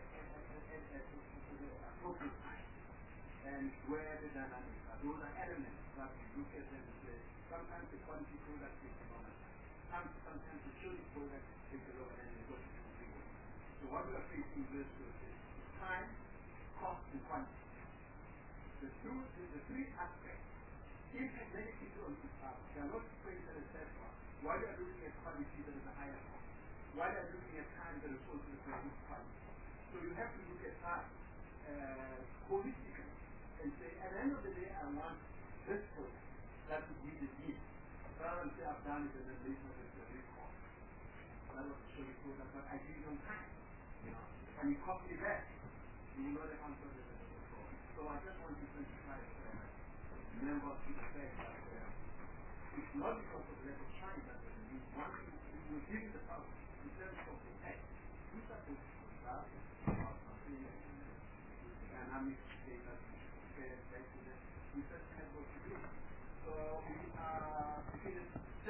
appropriate time? And where the dynamics are. Those are elements that we look at and say, sometimes the quality product takes a longer time. Sometimes the service product takes a longer time and goes to the big one. So what we are facing this with is time, cost, and quantity. The three aspects impact negatively on each other. They are not equated as separate. While you are looking at quality, there is a higher cost. While you are looking at time, there is also a reduced quality. So you have to look at that holistically. And say, at the end of the day, I want this product that would be the need. Rather than say, I've done it and then later there's a recall. That was a surely product, but I give them time. And you copy that. You know the answer to the recall. So I just want to sensitize members to the fact that it's not because of lack of time that there's a need. Once you give it the power, in terms of the text, you're supposed to start about something dynamic data. We just have what to do. So we are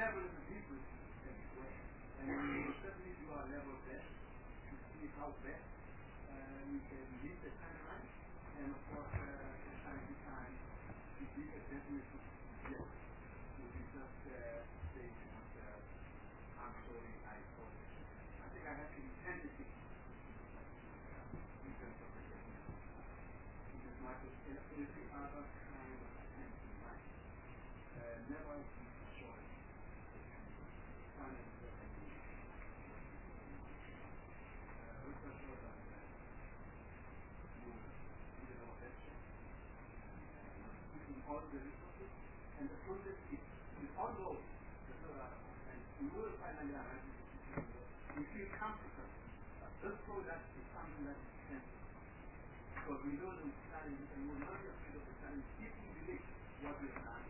several people everywhere. And we will certainly do our level best to see how best we can meet the timeline. And of course, from time to time, if we can definitely yes, we will just say, I'm sorry, I thought. I think I have to be tentative in terms of the definition. Because Michael said, if the other kind of attempt in life, never be short. Find it all the resources, and the process is all those, and we will finally arrive at the situation where we feel comfortable. This product is something that is expensive. Because we know the challenge, and we know the field of the challenge, if we believe what we have done,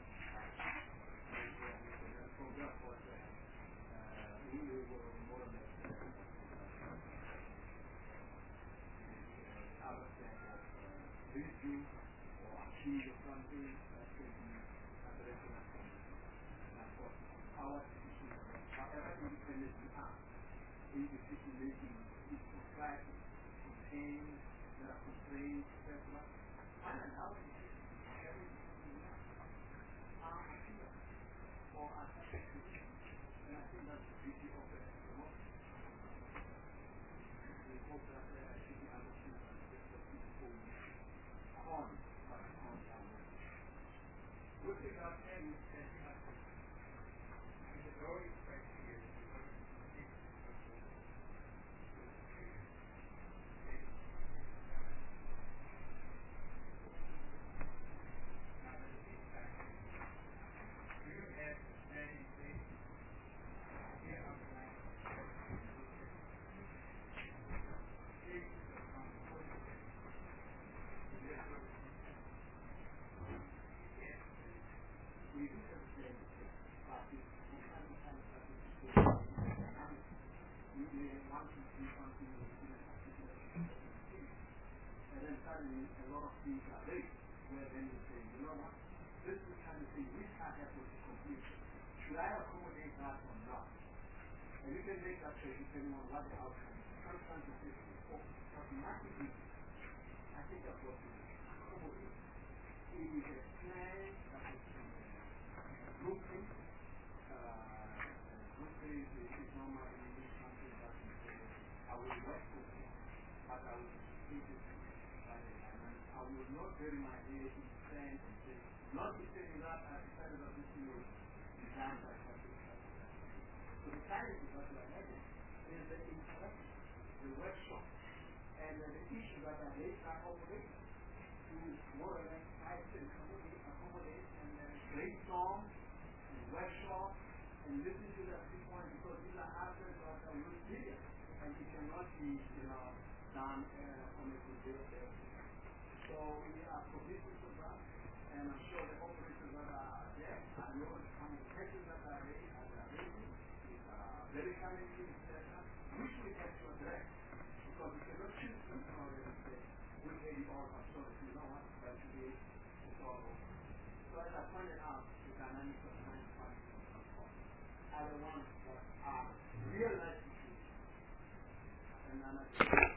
and so therefore, we will more or less have a sense of review or achieve something. Our decision, however independent we are, in decision making is prescribed, contained, there are constraints, etc. And our decisions, every decision we have, are appeal or are subject to it. And I think that's the beauty of the most. We hope that it should be understood and just what people on, but on our way. With regard to growing criteria is what is a lot of things are raised, where then you say, you know what, this is the kind of thing which I have to complete. Should I accommodate that or not? And you can make that choice depending on what the outcome is. Sometimes you say, oh, automatically, I think that's what you accommodate. It is a plan that is blueprint. Blueprint is normally something that you say, I will work for it, but I will think it. I will not bury my head in sand and say, not to say that I decided that this thing was designed by something. So the challenge that we are having is the interaction, the workshop, and the issues that are raised are already to more or less try to accommodate and then brainstorm and workshop and listen to the people because these are aspects that are really serious and it cannot be, done on a good day. So we are provisions of that, and I'm sure the operators that are there, I know some of the questions that are raised, is very challenging, etc., which we have to address, because we cannot choose something already say, we made it all up, so you know what, that should be it's all over. So as I pointed out, the dynamics of time are the ones that are real life issues, and none of the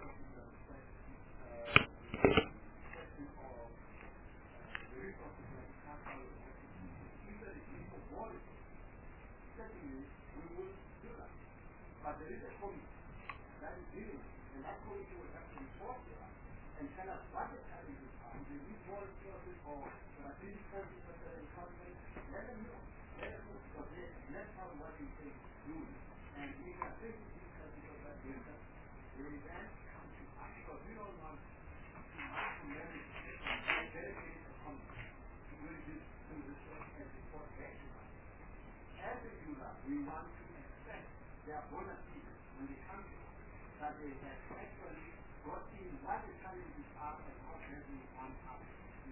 but there is a committee that is dealing, and that committee will have to report to us and tell us what the challenges are. If they need more resources or strategic services that are incumbent, let them know. Let them know, because that's part of what we say do. And if we are facing these challenges that we have, they will then come to us, because we don't want to manage and dedicate a committee to do this work and report back to us. As a user, we want to expect their bonus when they come to us, that they have actually brought in what the challenges are and how can we on up to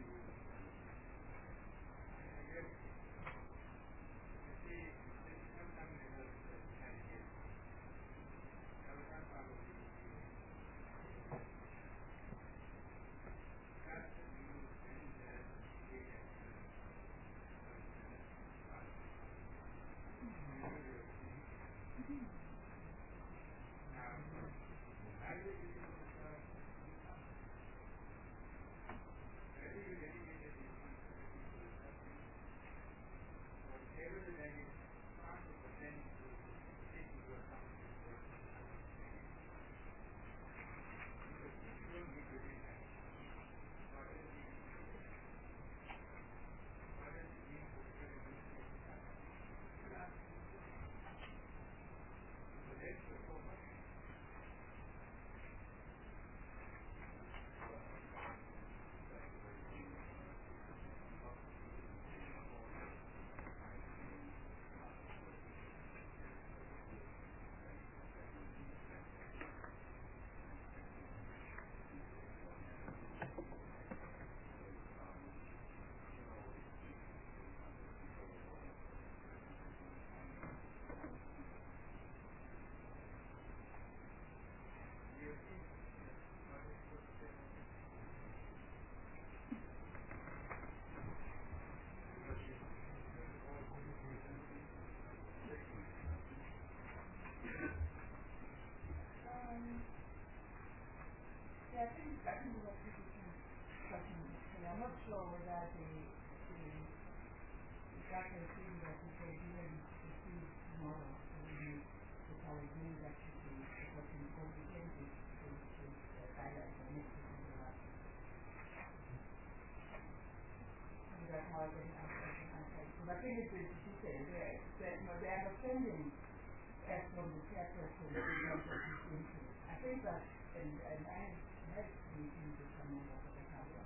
you say there, that they are offending as from the chairperson of the institution. I think that, and I have meetings with some members of the Council.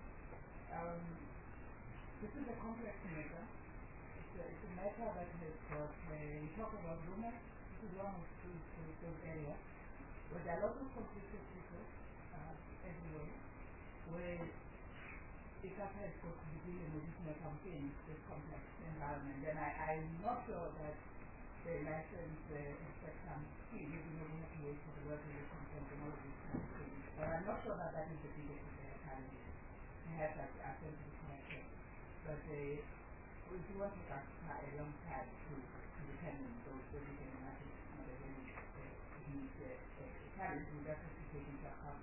This is a complex matter. It's a matter that has got, you talk about rumors, this is one of those areas where there are lots of conflicted people everywhere, where the country has got to be dealing with this campaign, this complex environment. And I'm not sure that the license expects some maybe not enough to wait for the work of the content and all of these kind of things. But I'm not sure that that is the biggest challenge. Perhaps I think to be corrected. But we do want to take a long time to determine those everything and nothing. The challenge we just have to take into account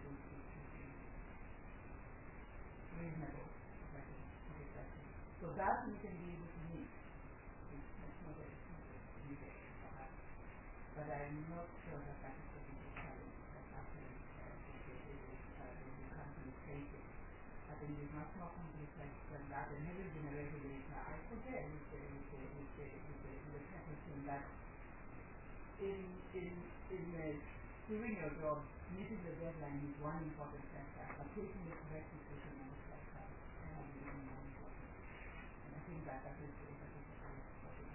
reasonable, if I can put it that way. So that we can be able to meet. It's not a immediate perhaps. But I'm not sure that that is the biggest challenge that actually the country is facing. I think it's much more complex than that, and having been a regulator, I compare with the question that in doing your job, meeting the deadline is one important factor, but taking the correct decision on the correct side is even more important. And I think that is the correct question.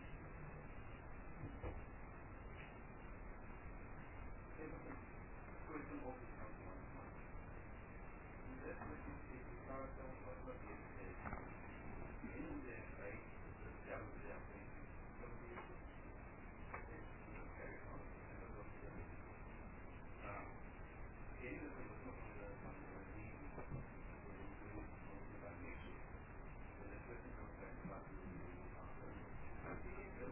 Question also comes to my mind. In that question, if you start off what was it said, in the right, the challenge they are facing, some people carry on and the work they are doing. In the solution of the need to improve by nature, then the question comes back to what we do after. I think it's just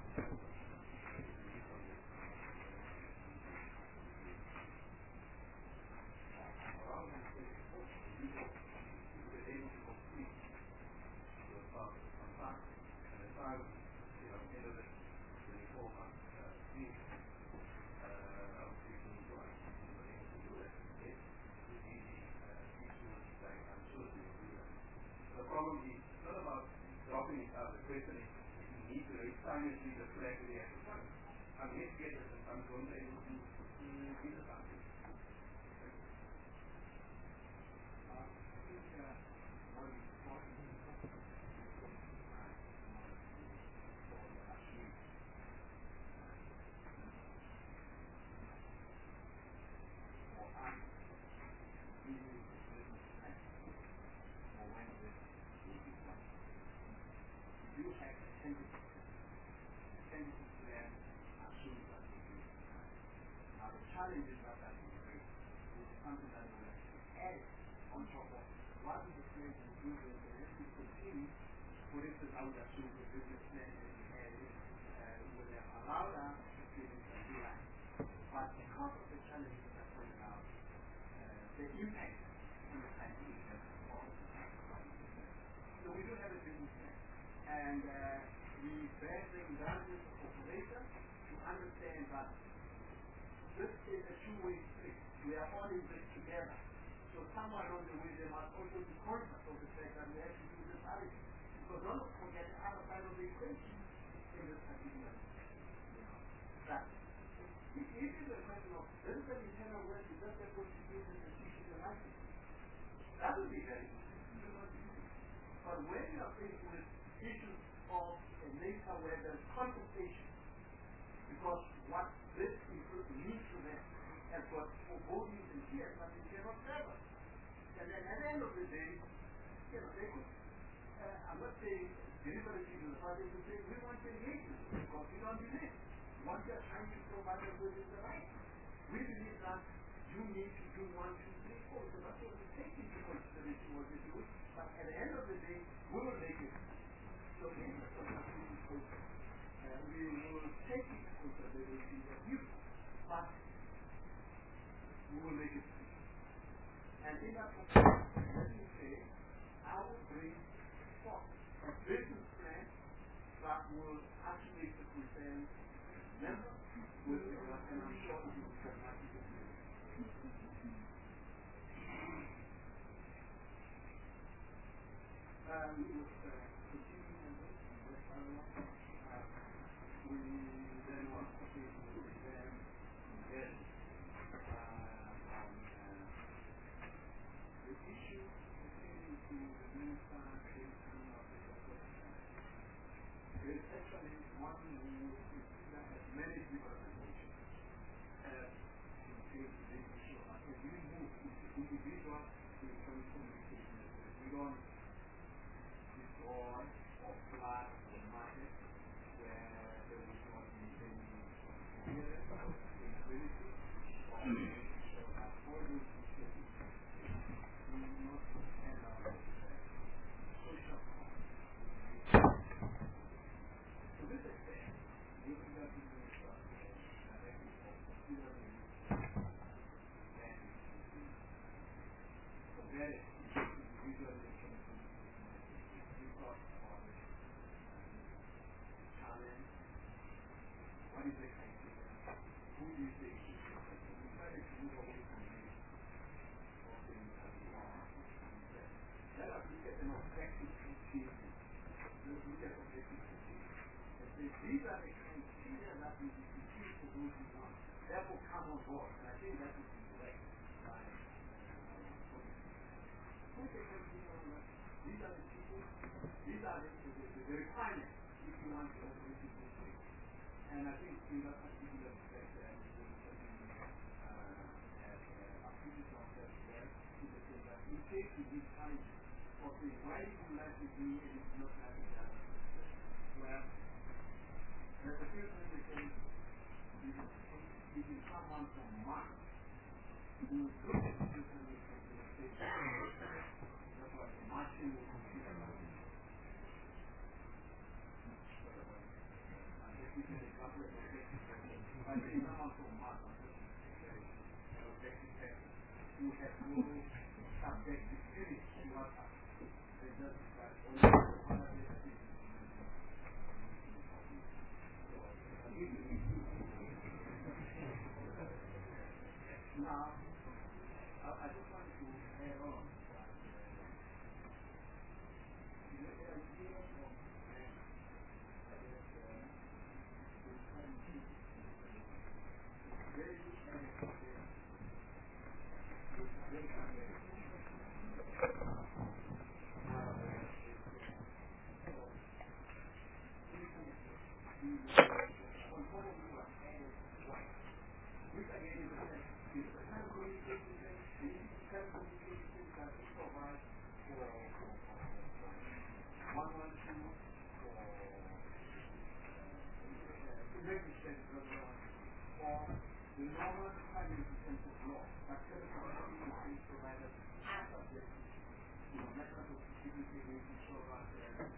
the problem is not about dropping it out. The question is you need to simultaneously the flag we have to find. And we get it and I'm going to be able to do the something. Challenges that are in place is something that we have to add on top of what is the plan to do with the rest of the team. For instance, I would assume the business plan that we had would have allowed us to finish the July. But because of the challenges that are pointed out, the impact on the pandemic has so we do have a business plan. And we bear the indulgence of operators to understand that this is a two-way street. We are all in this together. So somewhere along the way, they must also be conscious of the fact that we have to do this other thing. Because don't forget the other side of the equation in this particular that it is a question of this is an internal work, you just have to do this and teach it the license. That would be very easy. But when you are faced with issues of a nature where there is contestation, because what this means to them has got forebodings and fears that they cannot travel. And then at the end of the day, they could, I'm not saying deliberately to the party to say, we want to engage with you because we don't believe. What we are trying to provide us with is the right. We believe that you need to do 1, 2, 3, 4. So that's what we take into consideration what we do. But at the end of the day, we will make it. So in the process, we will take into consideration the view, but we will make it. And in that process, let me say, I will bring forth a business plan that will actually concern members with the and I'm sure it will be pragmatic. We will continue on this. one who has managed the organization has to take this issue. As we move into individual electronic communication, we don't destroy or flood the market where there will not be any coherence or sustainability or making sure that all those issues do not end up with social costs. To this extent, looking at the directly for considering and for various individual electronic communication, we talked about the challenge, what is the criteria, who is the issue, we decided to move away from this or things that we want. Let us look at an objective criteria. Let's look at objective criteria. And say, these are the criteria that we choose for those who want. Therefore, come on board. And I think that is correct. These are the people, these are the requirements if you want to operate in this way. And I think in that particular respect, as activities ourselves there, in the sense that we take to these challenges of saying, why do you like to be and it's not like the other? Well, there's a few things they say, if you someone from Mars, you look at the system and say, that's why the Martian will consider that. And this is an example of objective testing. If I say someone from Mars, an objective test, who has no subjective feeling towards us, they just decide, oh, now, I just want to add on that the idea of very which again is the kind of communication that we provide for 112 for registration or the normal requirements in terms of law, but service communication provided as objectives. Methods of security making sure that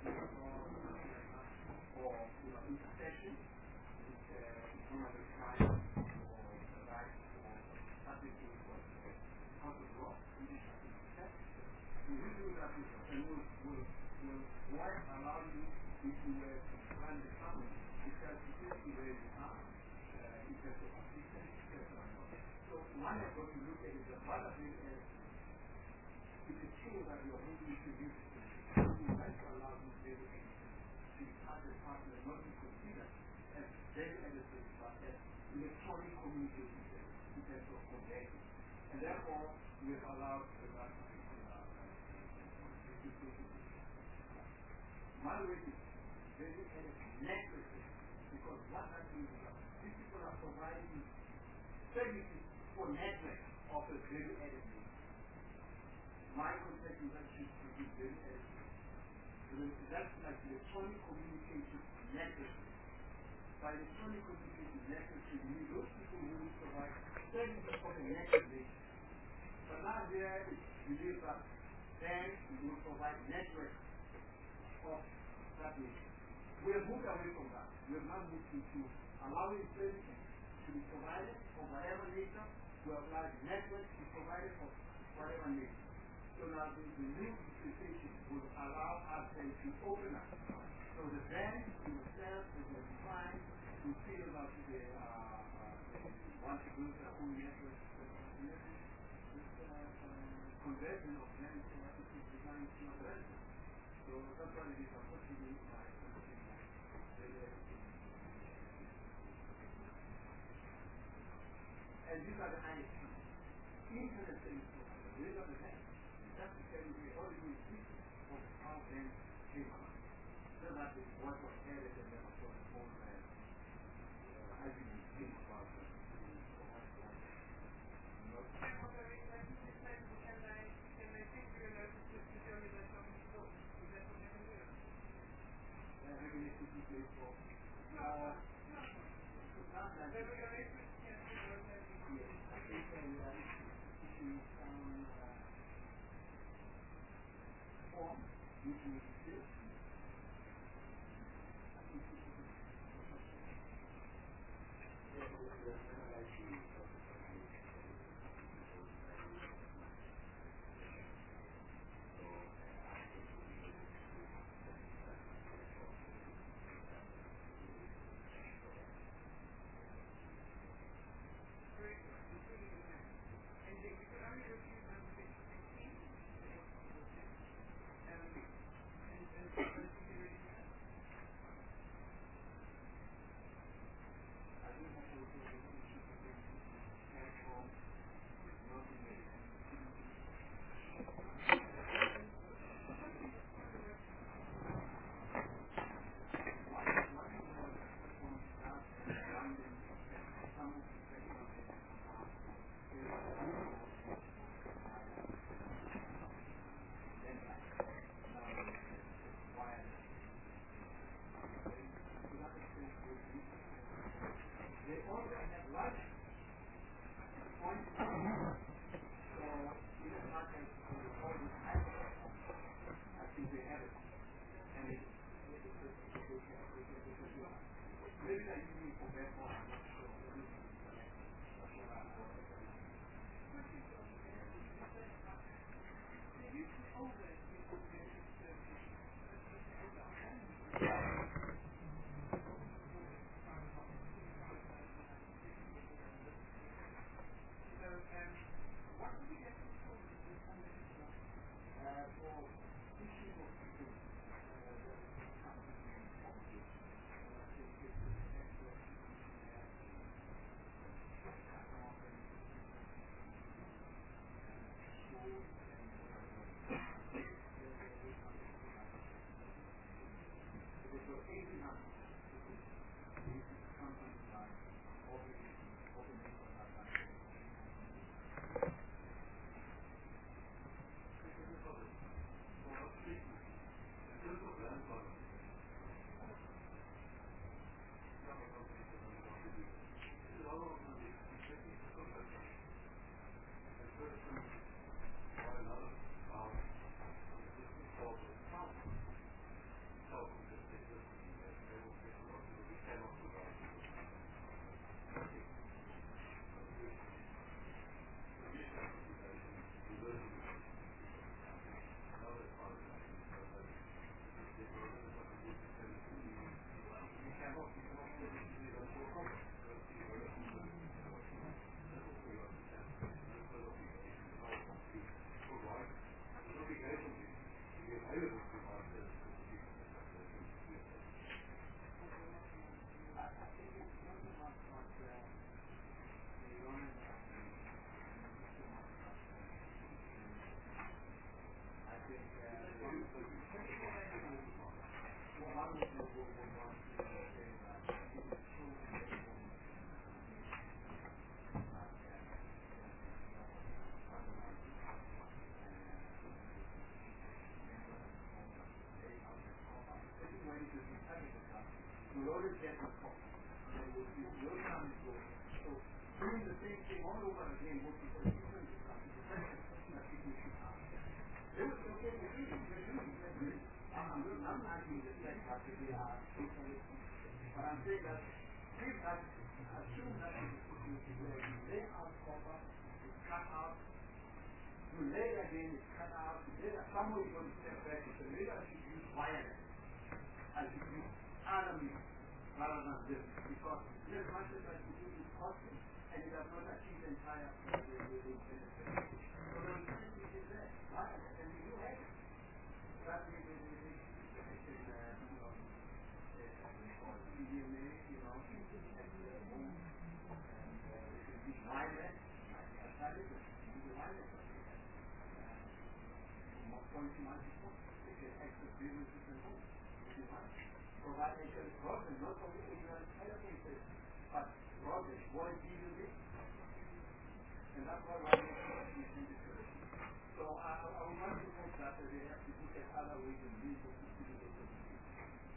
or intercession with one of the tribes or the right for subjecting for court of law, we will do that and will work allow you if you were to plan the family because it is where you are in terms of assistance. So one is going to look at it as one of the it is true that you are moving to this we would like to allow you to be able to have a partner not to consider as very edited but as electronic communication in terms of conveying. And therefore we have allowed that my way is very necessary because what that means is that these people are providing services for network of a very edited. My concept is that should be very edited. So that's like electronic communication network. By electronic communication network, you need those people who will provide services for the network basis. But now there is believed that then we will provide network of that nature. We have moved away from that. We have now moved into allowing services to be provided for whatever nature, to apply networks to be provided for whatever nature. So now the new dispensation will allow us then to open up. So the bank themselves will define to feel about the want to build their own network. Conversion of land to design to a so that's why it is unfortunately and these are the highest internet things these are the highest. That's the same way all you see of how them came out. So that is what was added and then of course the whole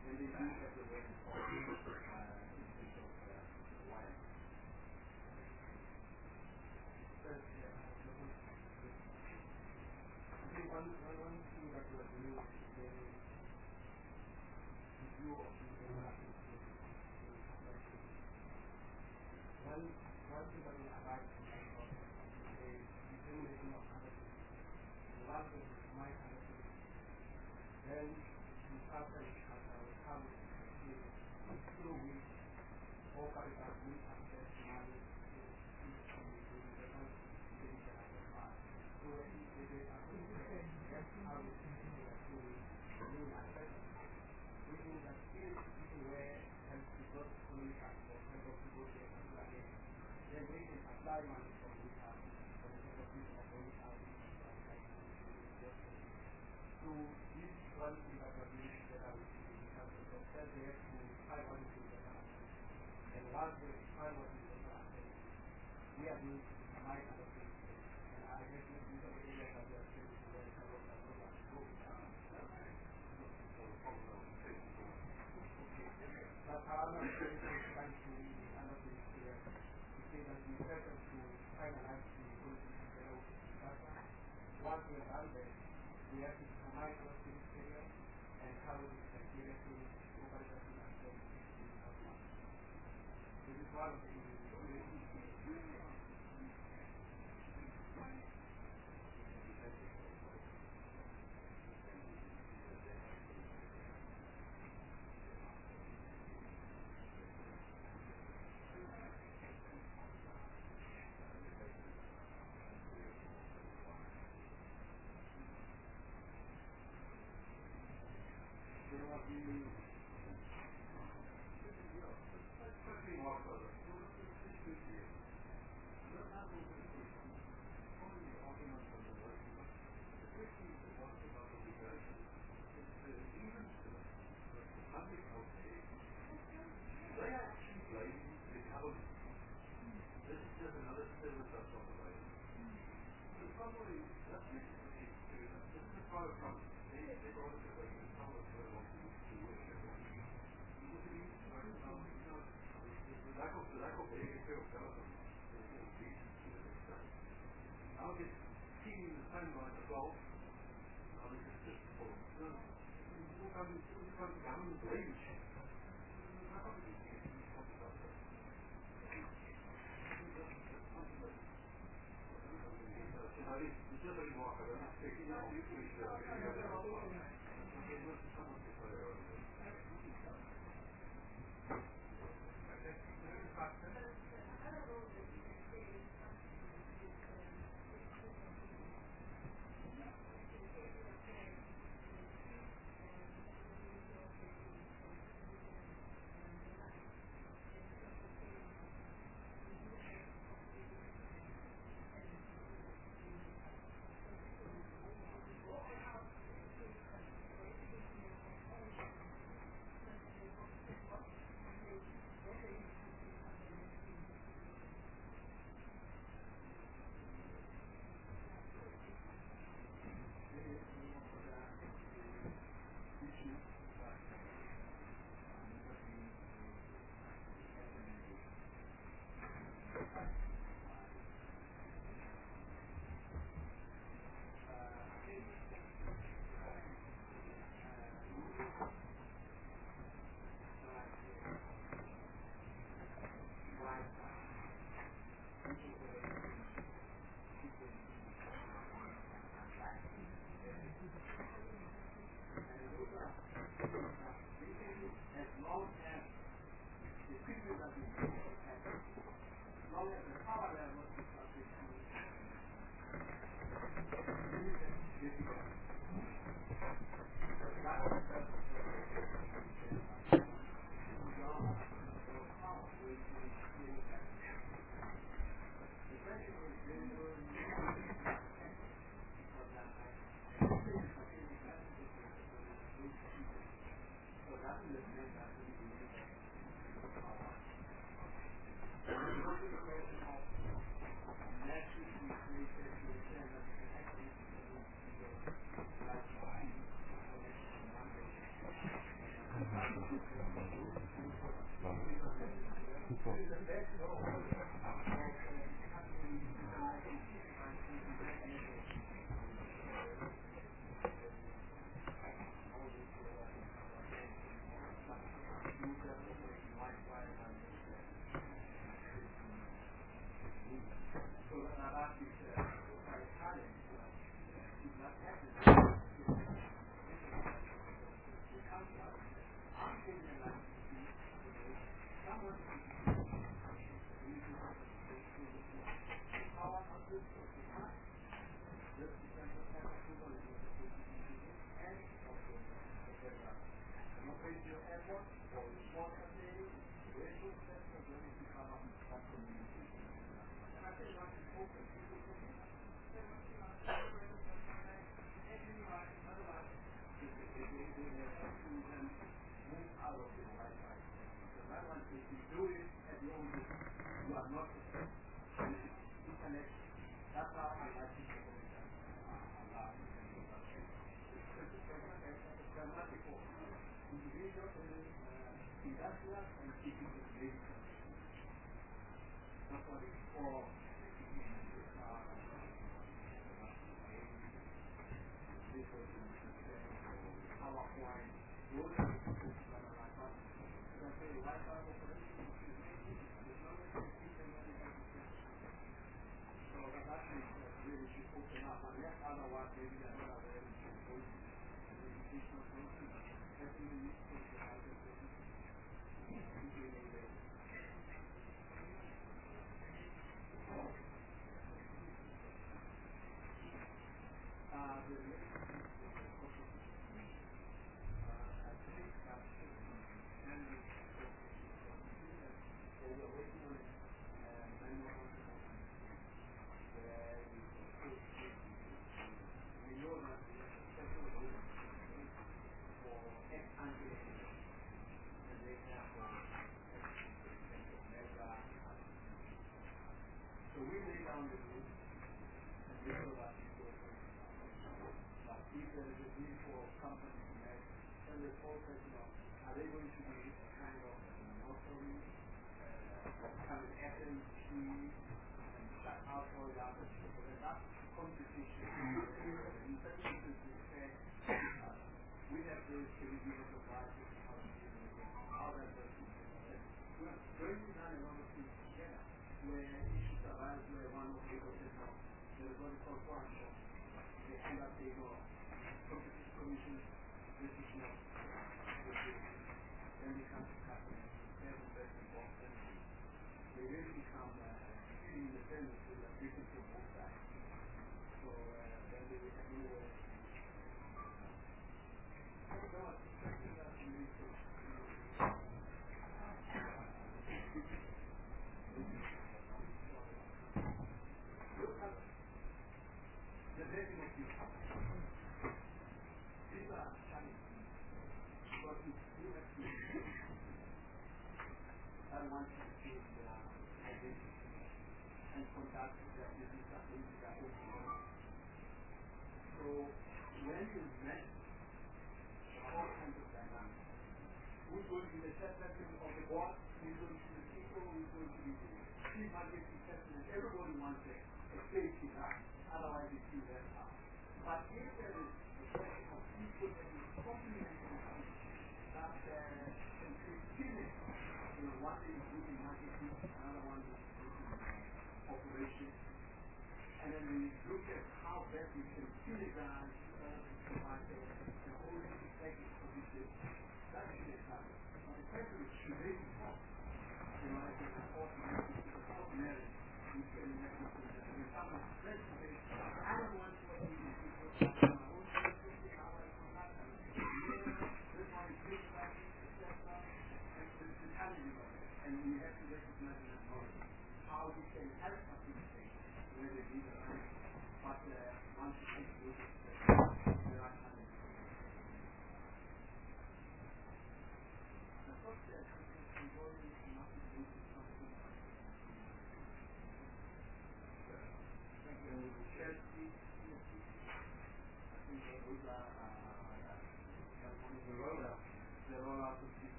And they do have the way for instance of wire. I think one thing that we are doing is the view of the one thing that we like to make of is the determination of analysis. The one thing is my analysis. Then we start to how we see through which all characters we access knowledge to each community the most things that are defined. So it is a principle that's how we see the new access. We think that if people were help people communicate for help people to get then we can apply money from this house for the purpose of going out so this one thing that we are doing together with the council of that they have to find what is the and once they find what is the we are doing my kind of thing and I guess this is the area that we are trying to work on but however we are trying to analyze here to say that we better to finalize the policy together with the council. Once we are done there we have to determine what the area and how we can get it to local government and this is one of the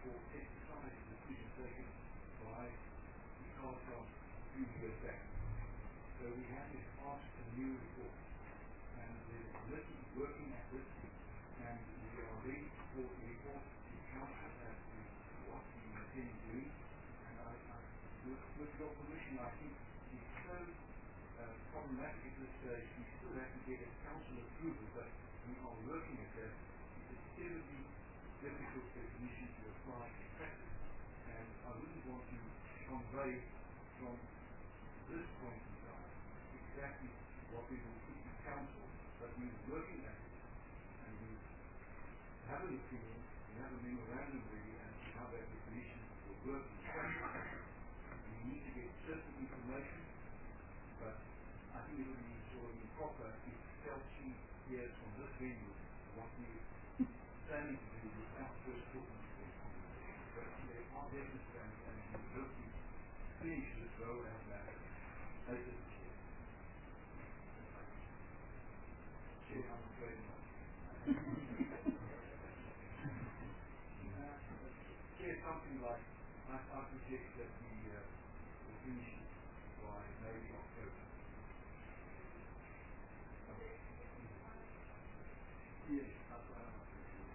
for exercise decision taken by the ICASA a few years back. So we had to ask a new report. And there's a committee working at this, and we are ready for the report to council as to what we intend doing. And with your permission, I think it's so problematic at this stage. We still have to get a council approval, but we are working at that. It's a terribly difficult definition to apply in practice, and I wouldn't want to convey from this point in time exactly what we will put to council, but we're working at it, and we have an opinion, we have a memorandum ready as to how that definition will work in practice. We need to get certain information, but I think it would be sort of improper if Chelsea hears from this venue what we're planning to do without first talking to them. But there are definite plans, and we hope to finish this rollout matter later this year. I'm afraid not. Something like, I suggest that we finish it by maybe October. Yes, that's what I'm thinking.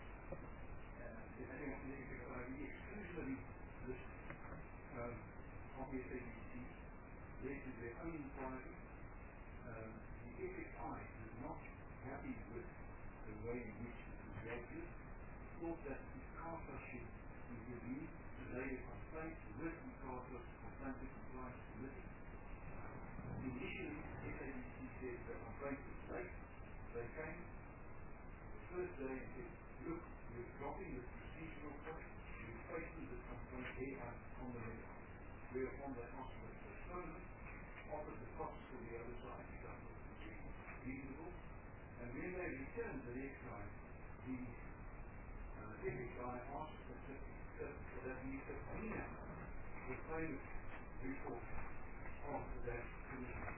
The exclusionary list of the SABC led to their own inquiry. The FXI is not happy with the way in which it was dealt with, thought that the ICASA should review the latest complaints with the ICASA Complaint and Compliance Committee. Initially, SABC said the complaint was late. They came the first day and said, look, we're dropping this procedural point, we're replacing this complaint here on the medical. Whereupon they asked for a postponement, offered the costs for the other side, which I thought was reasonable. And when they returned the next time, the FXI asked that we subpoena the claimant report of that commission.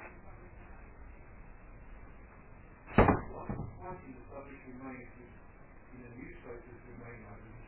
What was quite in the public domain is in the newspapers domain, I believe.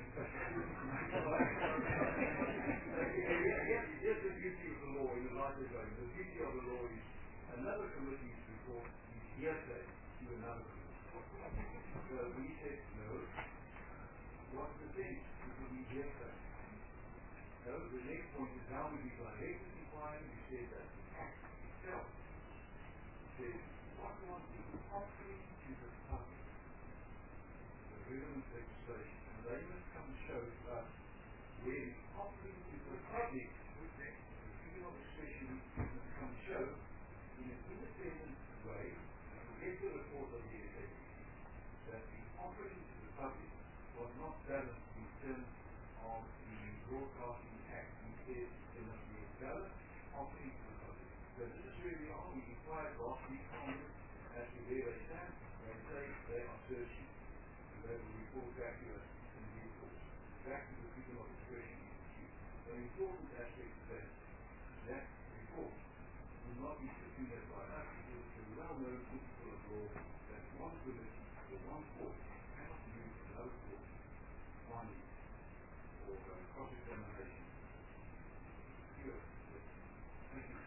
Here's the beauty of the law in the light of going. The beauty of the law is another committee's report is hearsay to another committee. So we said no. What's the sense? It will be hearsay. So the next point is how we declare exit inquiry. We said that the act itself says what was the offering to the public, the relevant legislation, and they must come and show us where the offering to the public, the freedom of expression must come and show in an independent way, forget the report of the SABC, that the offering to the public was not balanced in terms of the Broadcasting Act. We said there must be a balanced offering to the public. So this is where we are. We inquired last week Congress as to where they stand. They say they are searching. And they will report back to us in due course. Back to the freedom of expression issue. The important aspect is that report will not be subpoenaed by us because it's a well-known principle of law that one committee or one court cannot use another court findings or cross-examination. Here. Thank you.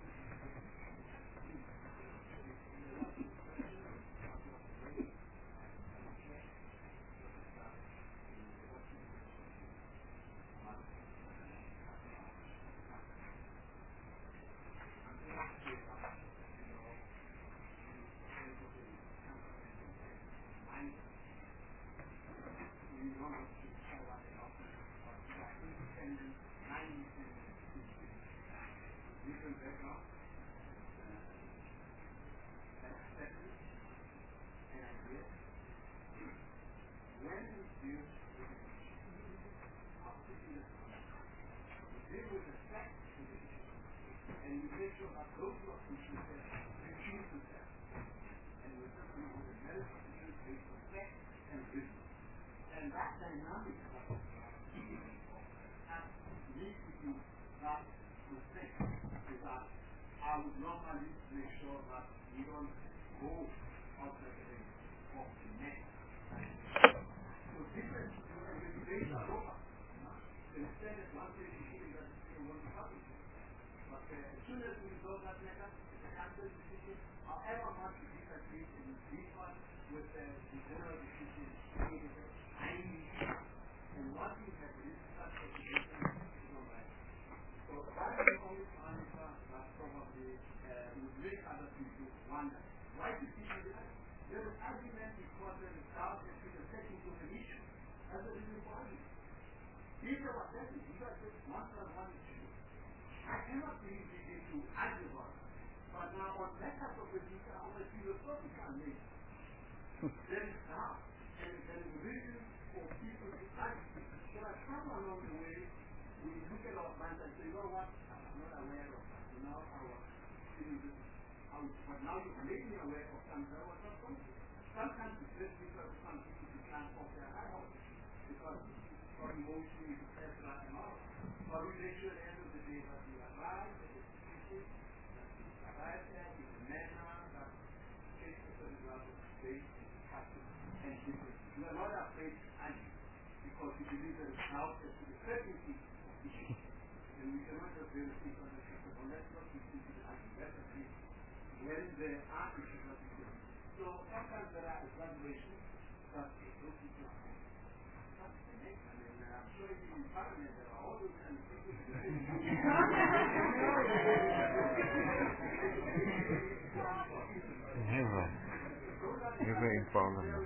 And that dynamic needs to be that respect is that I would normally make sure that we don't go outside the limit of the next. So different regulations said that one day you feel that you want to publish it. But as soon as we resolve that matter, it's a council decision. However much we disagree in this one with the general decision, it is a tiny issue. And what we have is such a decision is not right. So that is the only answer that probably would make other people wonder. Why do people do that? There is argument because there is doubt that people are taking to the issue. That's the reason for argument. These are what that is. These are just one issue. I cannot bring people to argue about it. But now on that type of a visa, on a philosophical nature, there is doubt. And there is reason for people to argue. So that somewhere along the way, we look at our minds and say, you know what, I'm not aware of that. Now our feeling this. But now you've made me aware of something I was not conscious. Sometimes it's just because some people can't off their eyeballs because of emotion, etc. and all. But we make sure at the end of the day that we arrive at the decision, that we arrive there in a manner that takes us the result of faith and practice and difference. We are not afraid to argue because we believe there is doubt as to the certainty of issues. And we cannot just really speak on the system unless not we speak to the argue. That's the thing. When there are issues that we can. So sometimes there are exaggerations, but those people are fine. That's the next. I mean, I'm sure in Parliament there are all those kind of people. Never in Parliament.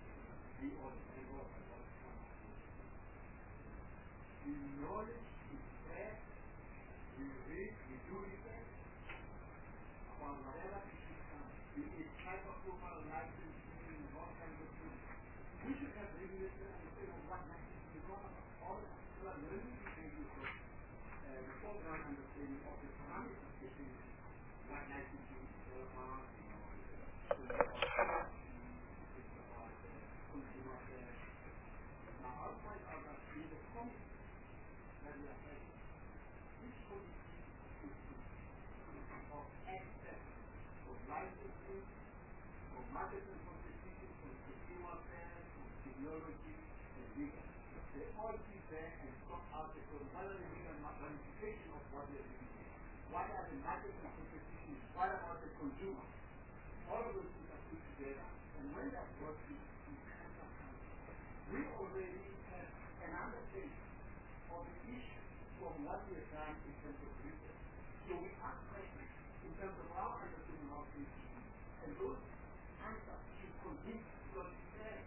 Knowledge is we read, we do research about whatever issues come, be it type approval, licensing, all kinds of things. We should have regulation and say, well, what licensing is all about. All that. So that the regulation is the program understanding of the parameters of getting what licensing is all about, consumer affairs. Now, I'll point out that in the committee that we are having, this committee of experts of licensing, of marketing competition, from consumer affairs, from technology, and legal. They all sit there and sort out the ramification of what they're doing. What are the marketing competitions? What about the consumer? All of those things are put together. And when that works, we already have an understanding of the issue from what we have done in terms of research. So we ask questions in terms of our understanding of the issue. And those answers should convince because it's there.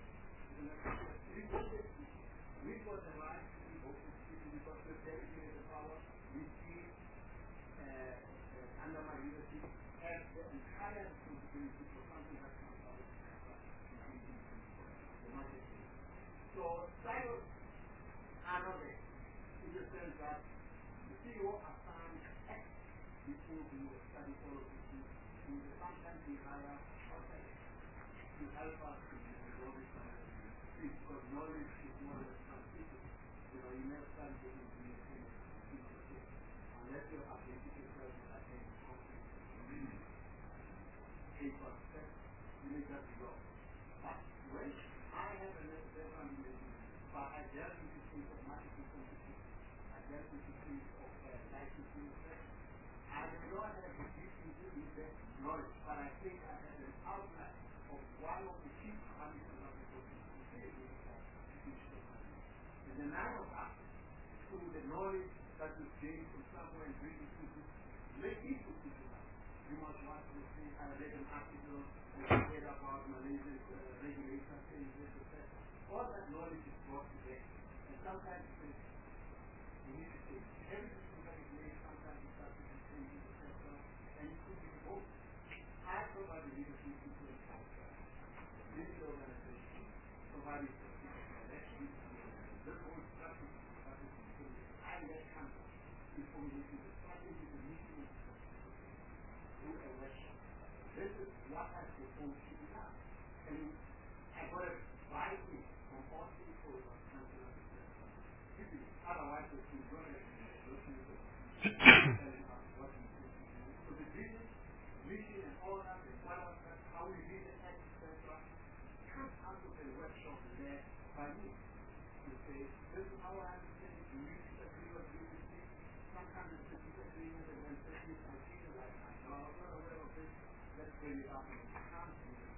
We've got the right to be open to people because we're dedicated to power. We see under my leadership have the entire responsibility for something that comes out of the market. So silos are not there in the sense that the CEO assigns X people who will study all of these things. And sometimes we hire outside to help us to resolve this because knowledge is more than transmission. You never study the information unless you have the yourself with that kind of conflict. You make that result. But when I have a necessary foundation, but I dealt with the things of marketing competition, I dealt with the things of licensing effect, I do not have the deep knowledge, but I think I have an outline of one of the key parameters of the competition. And the nine of us, through the knowledge that we gain from somewhere and bring it to this, make it to people. You must want to say, I read an article and I read about Malaysia's regulation saying this, etc. All that knowledge is brought together. And sometimes you need to say, everything that is made, sometimes it starts to be changing, etc. And it could be both. I provide the leadership people in this organization, providing direction, the whole strategy that is I let country before we do the strategy, the mission, do a workshop. This is what I propose to be done. And I got it right from all people who are councillors. Otherwise, it's too good and telling us what we do. So the vision, mission, and all that, and what else, how we read the text, etc., comes out of the workshop there by me. To say, this is how I understand it. You disagree with me. Sometimes it's a disagreement, and when techniques are treated like I'm not aware of this, let's bring it up and we can't do it.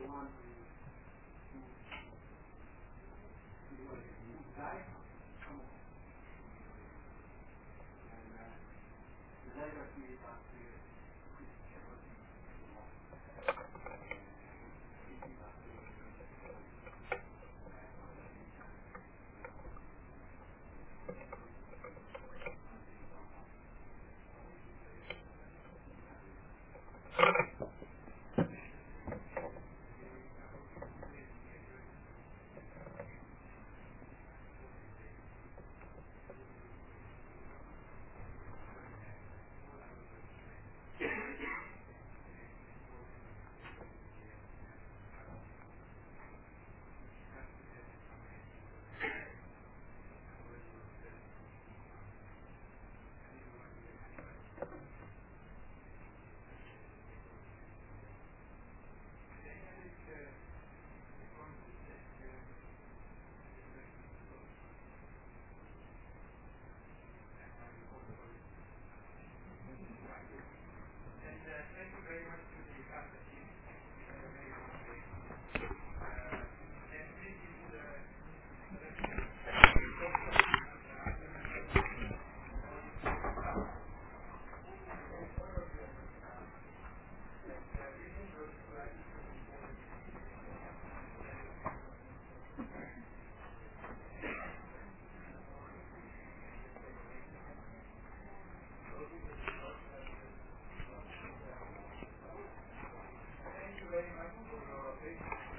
want to guide some of and the legacy is up to very much for your patience.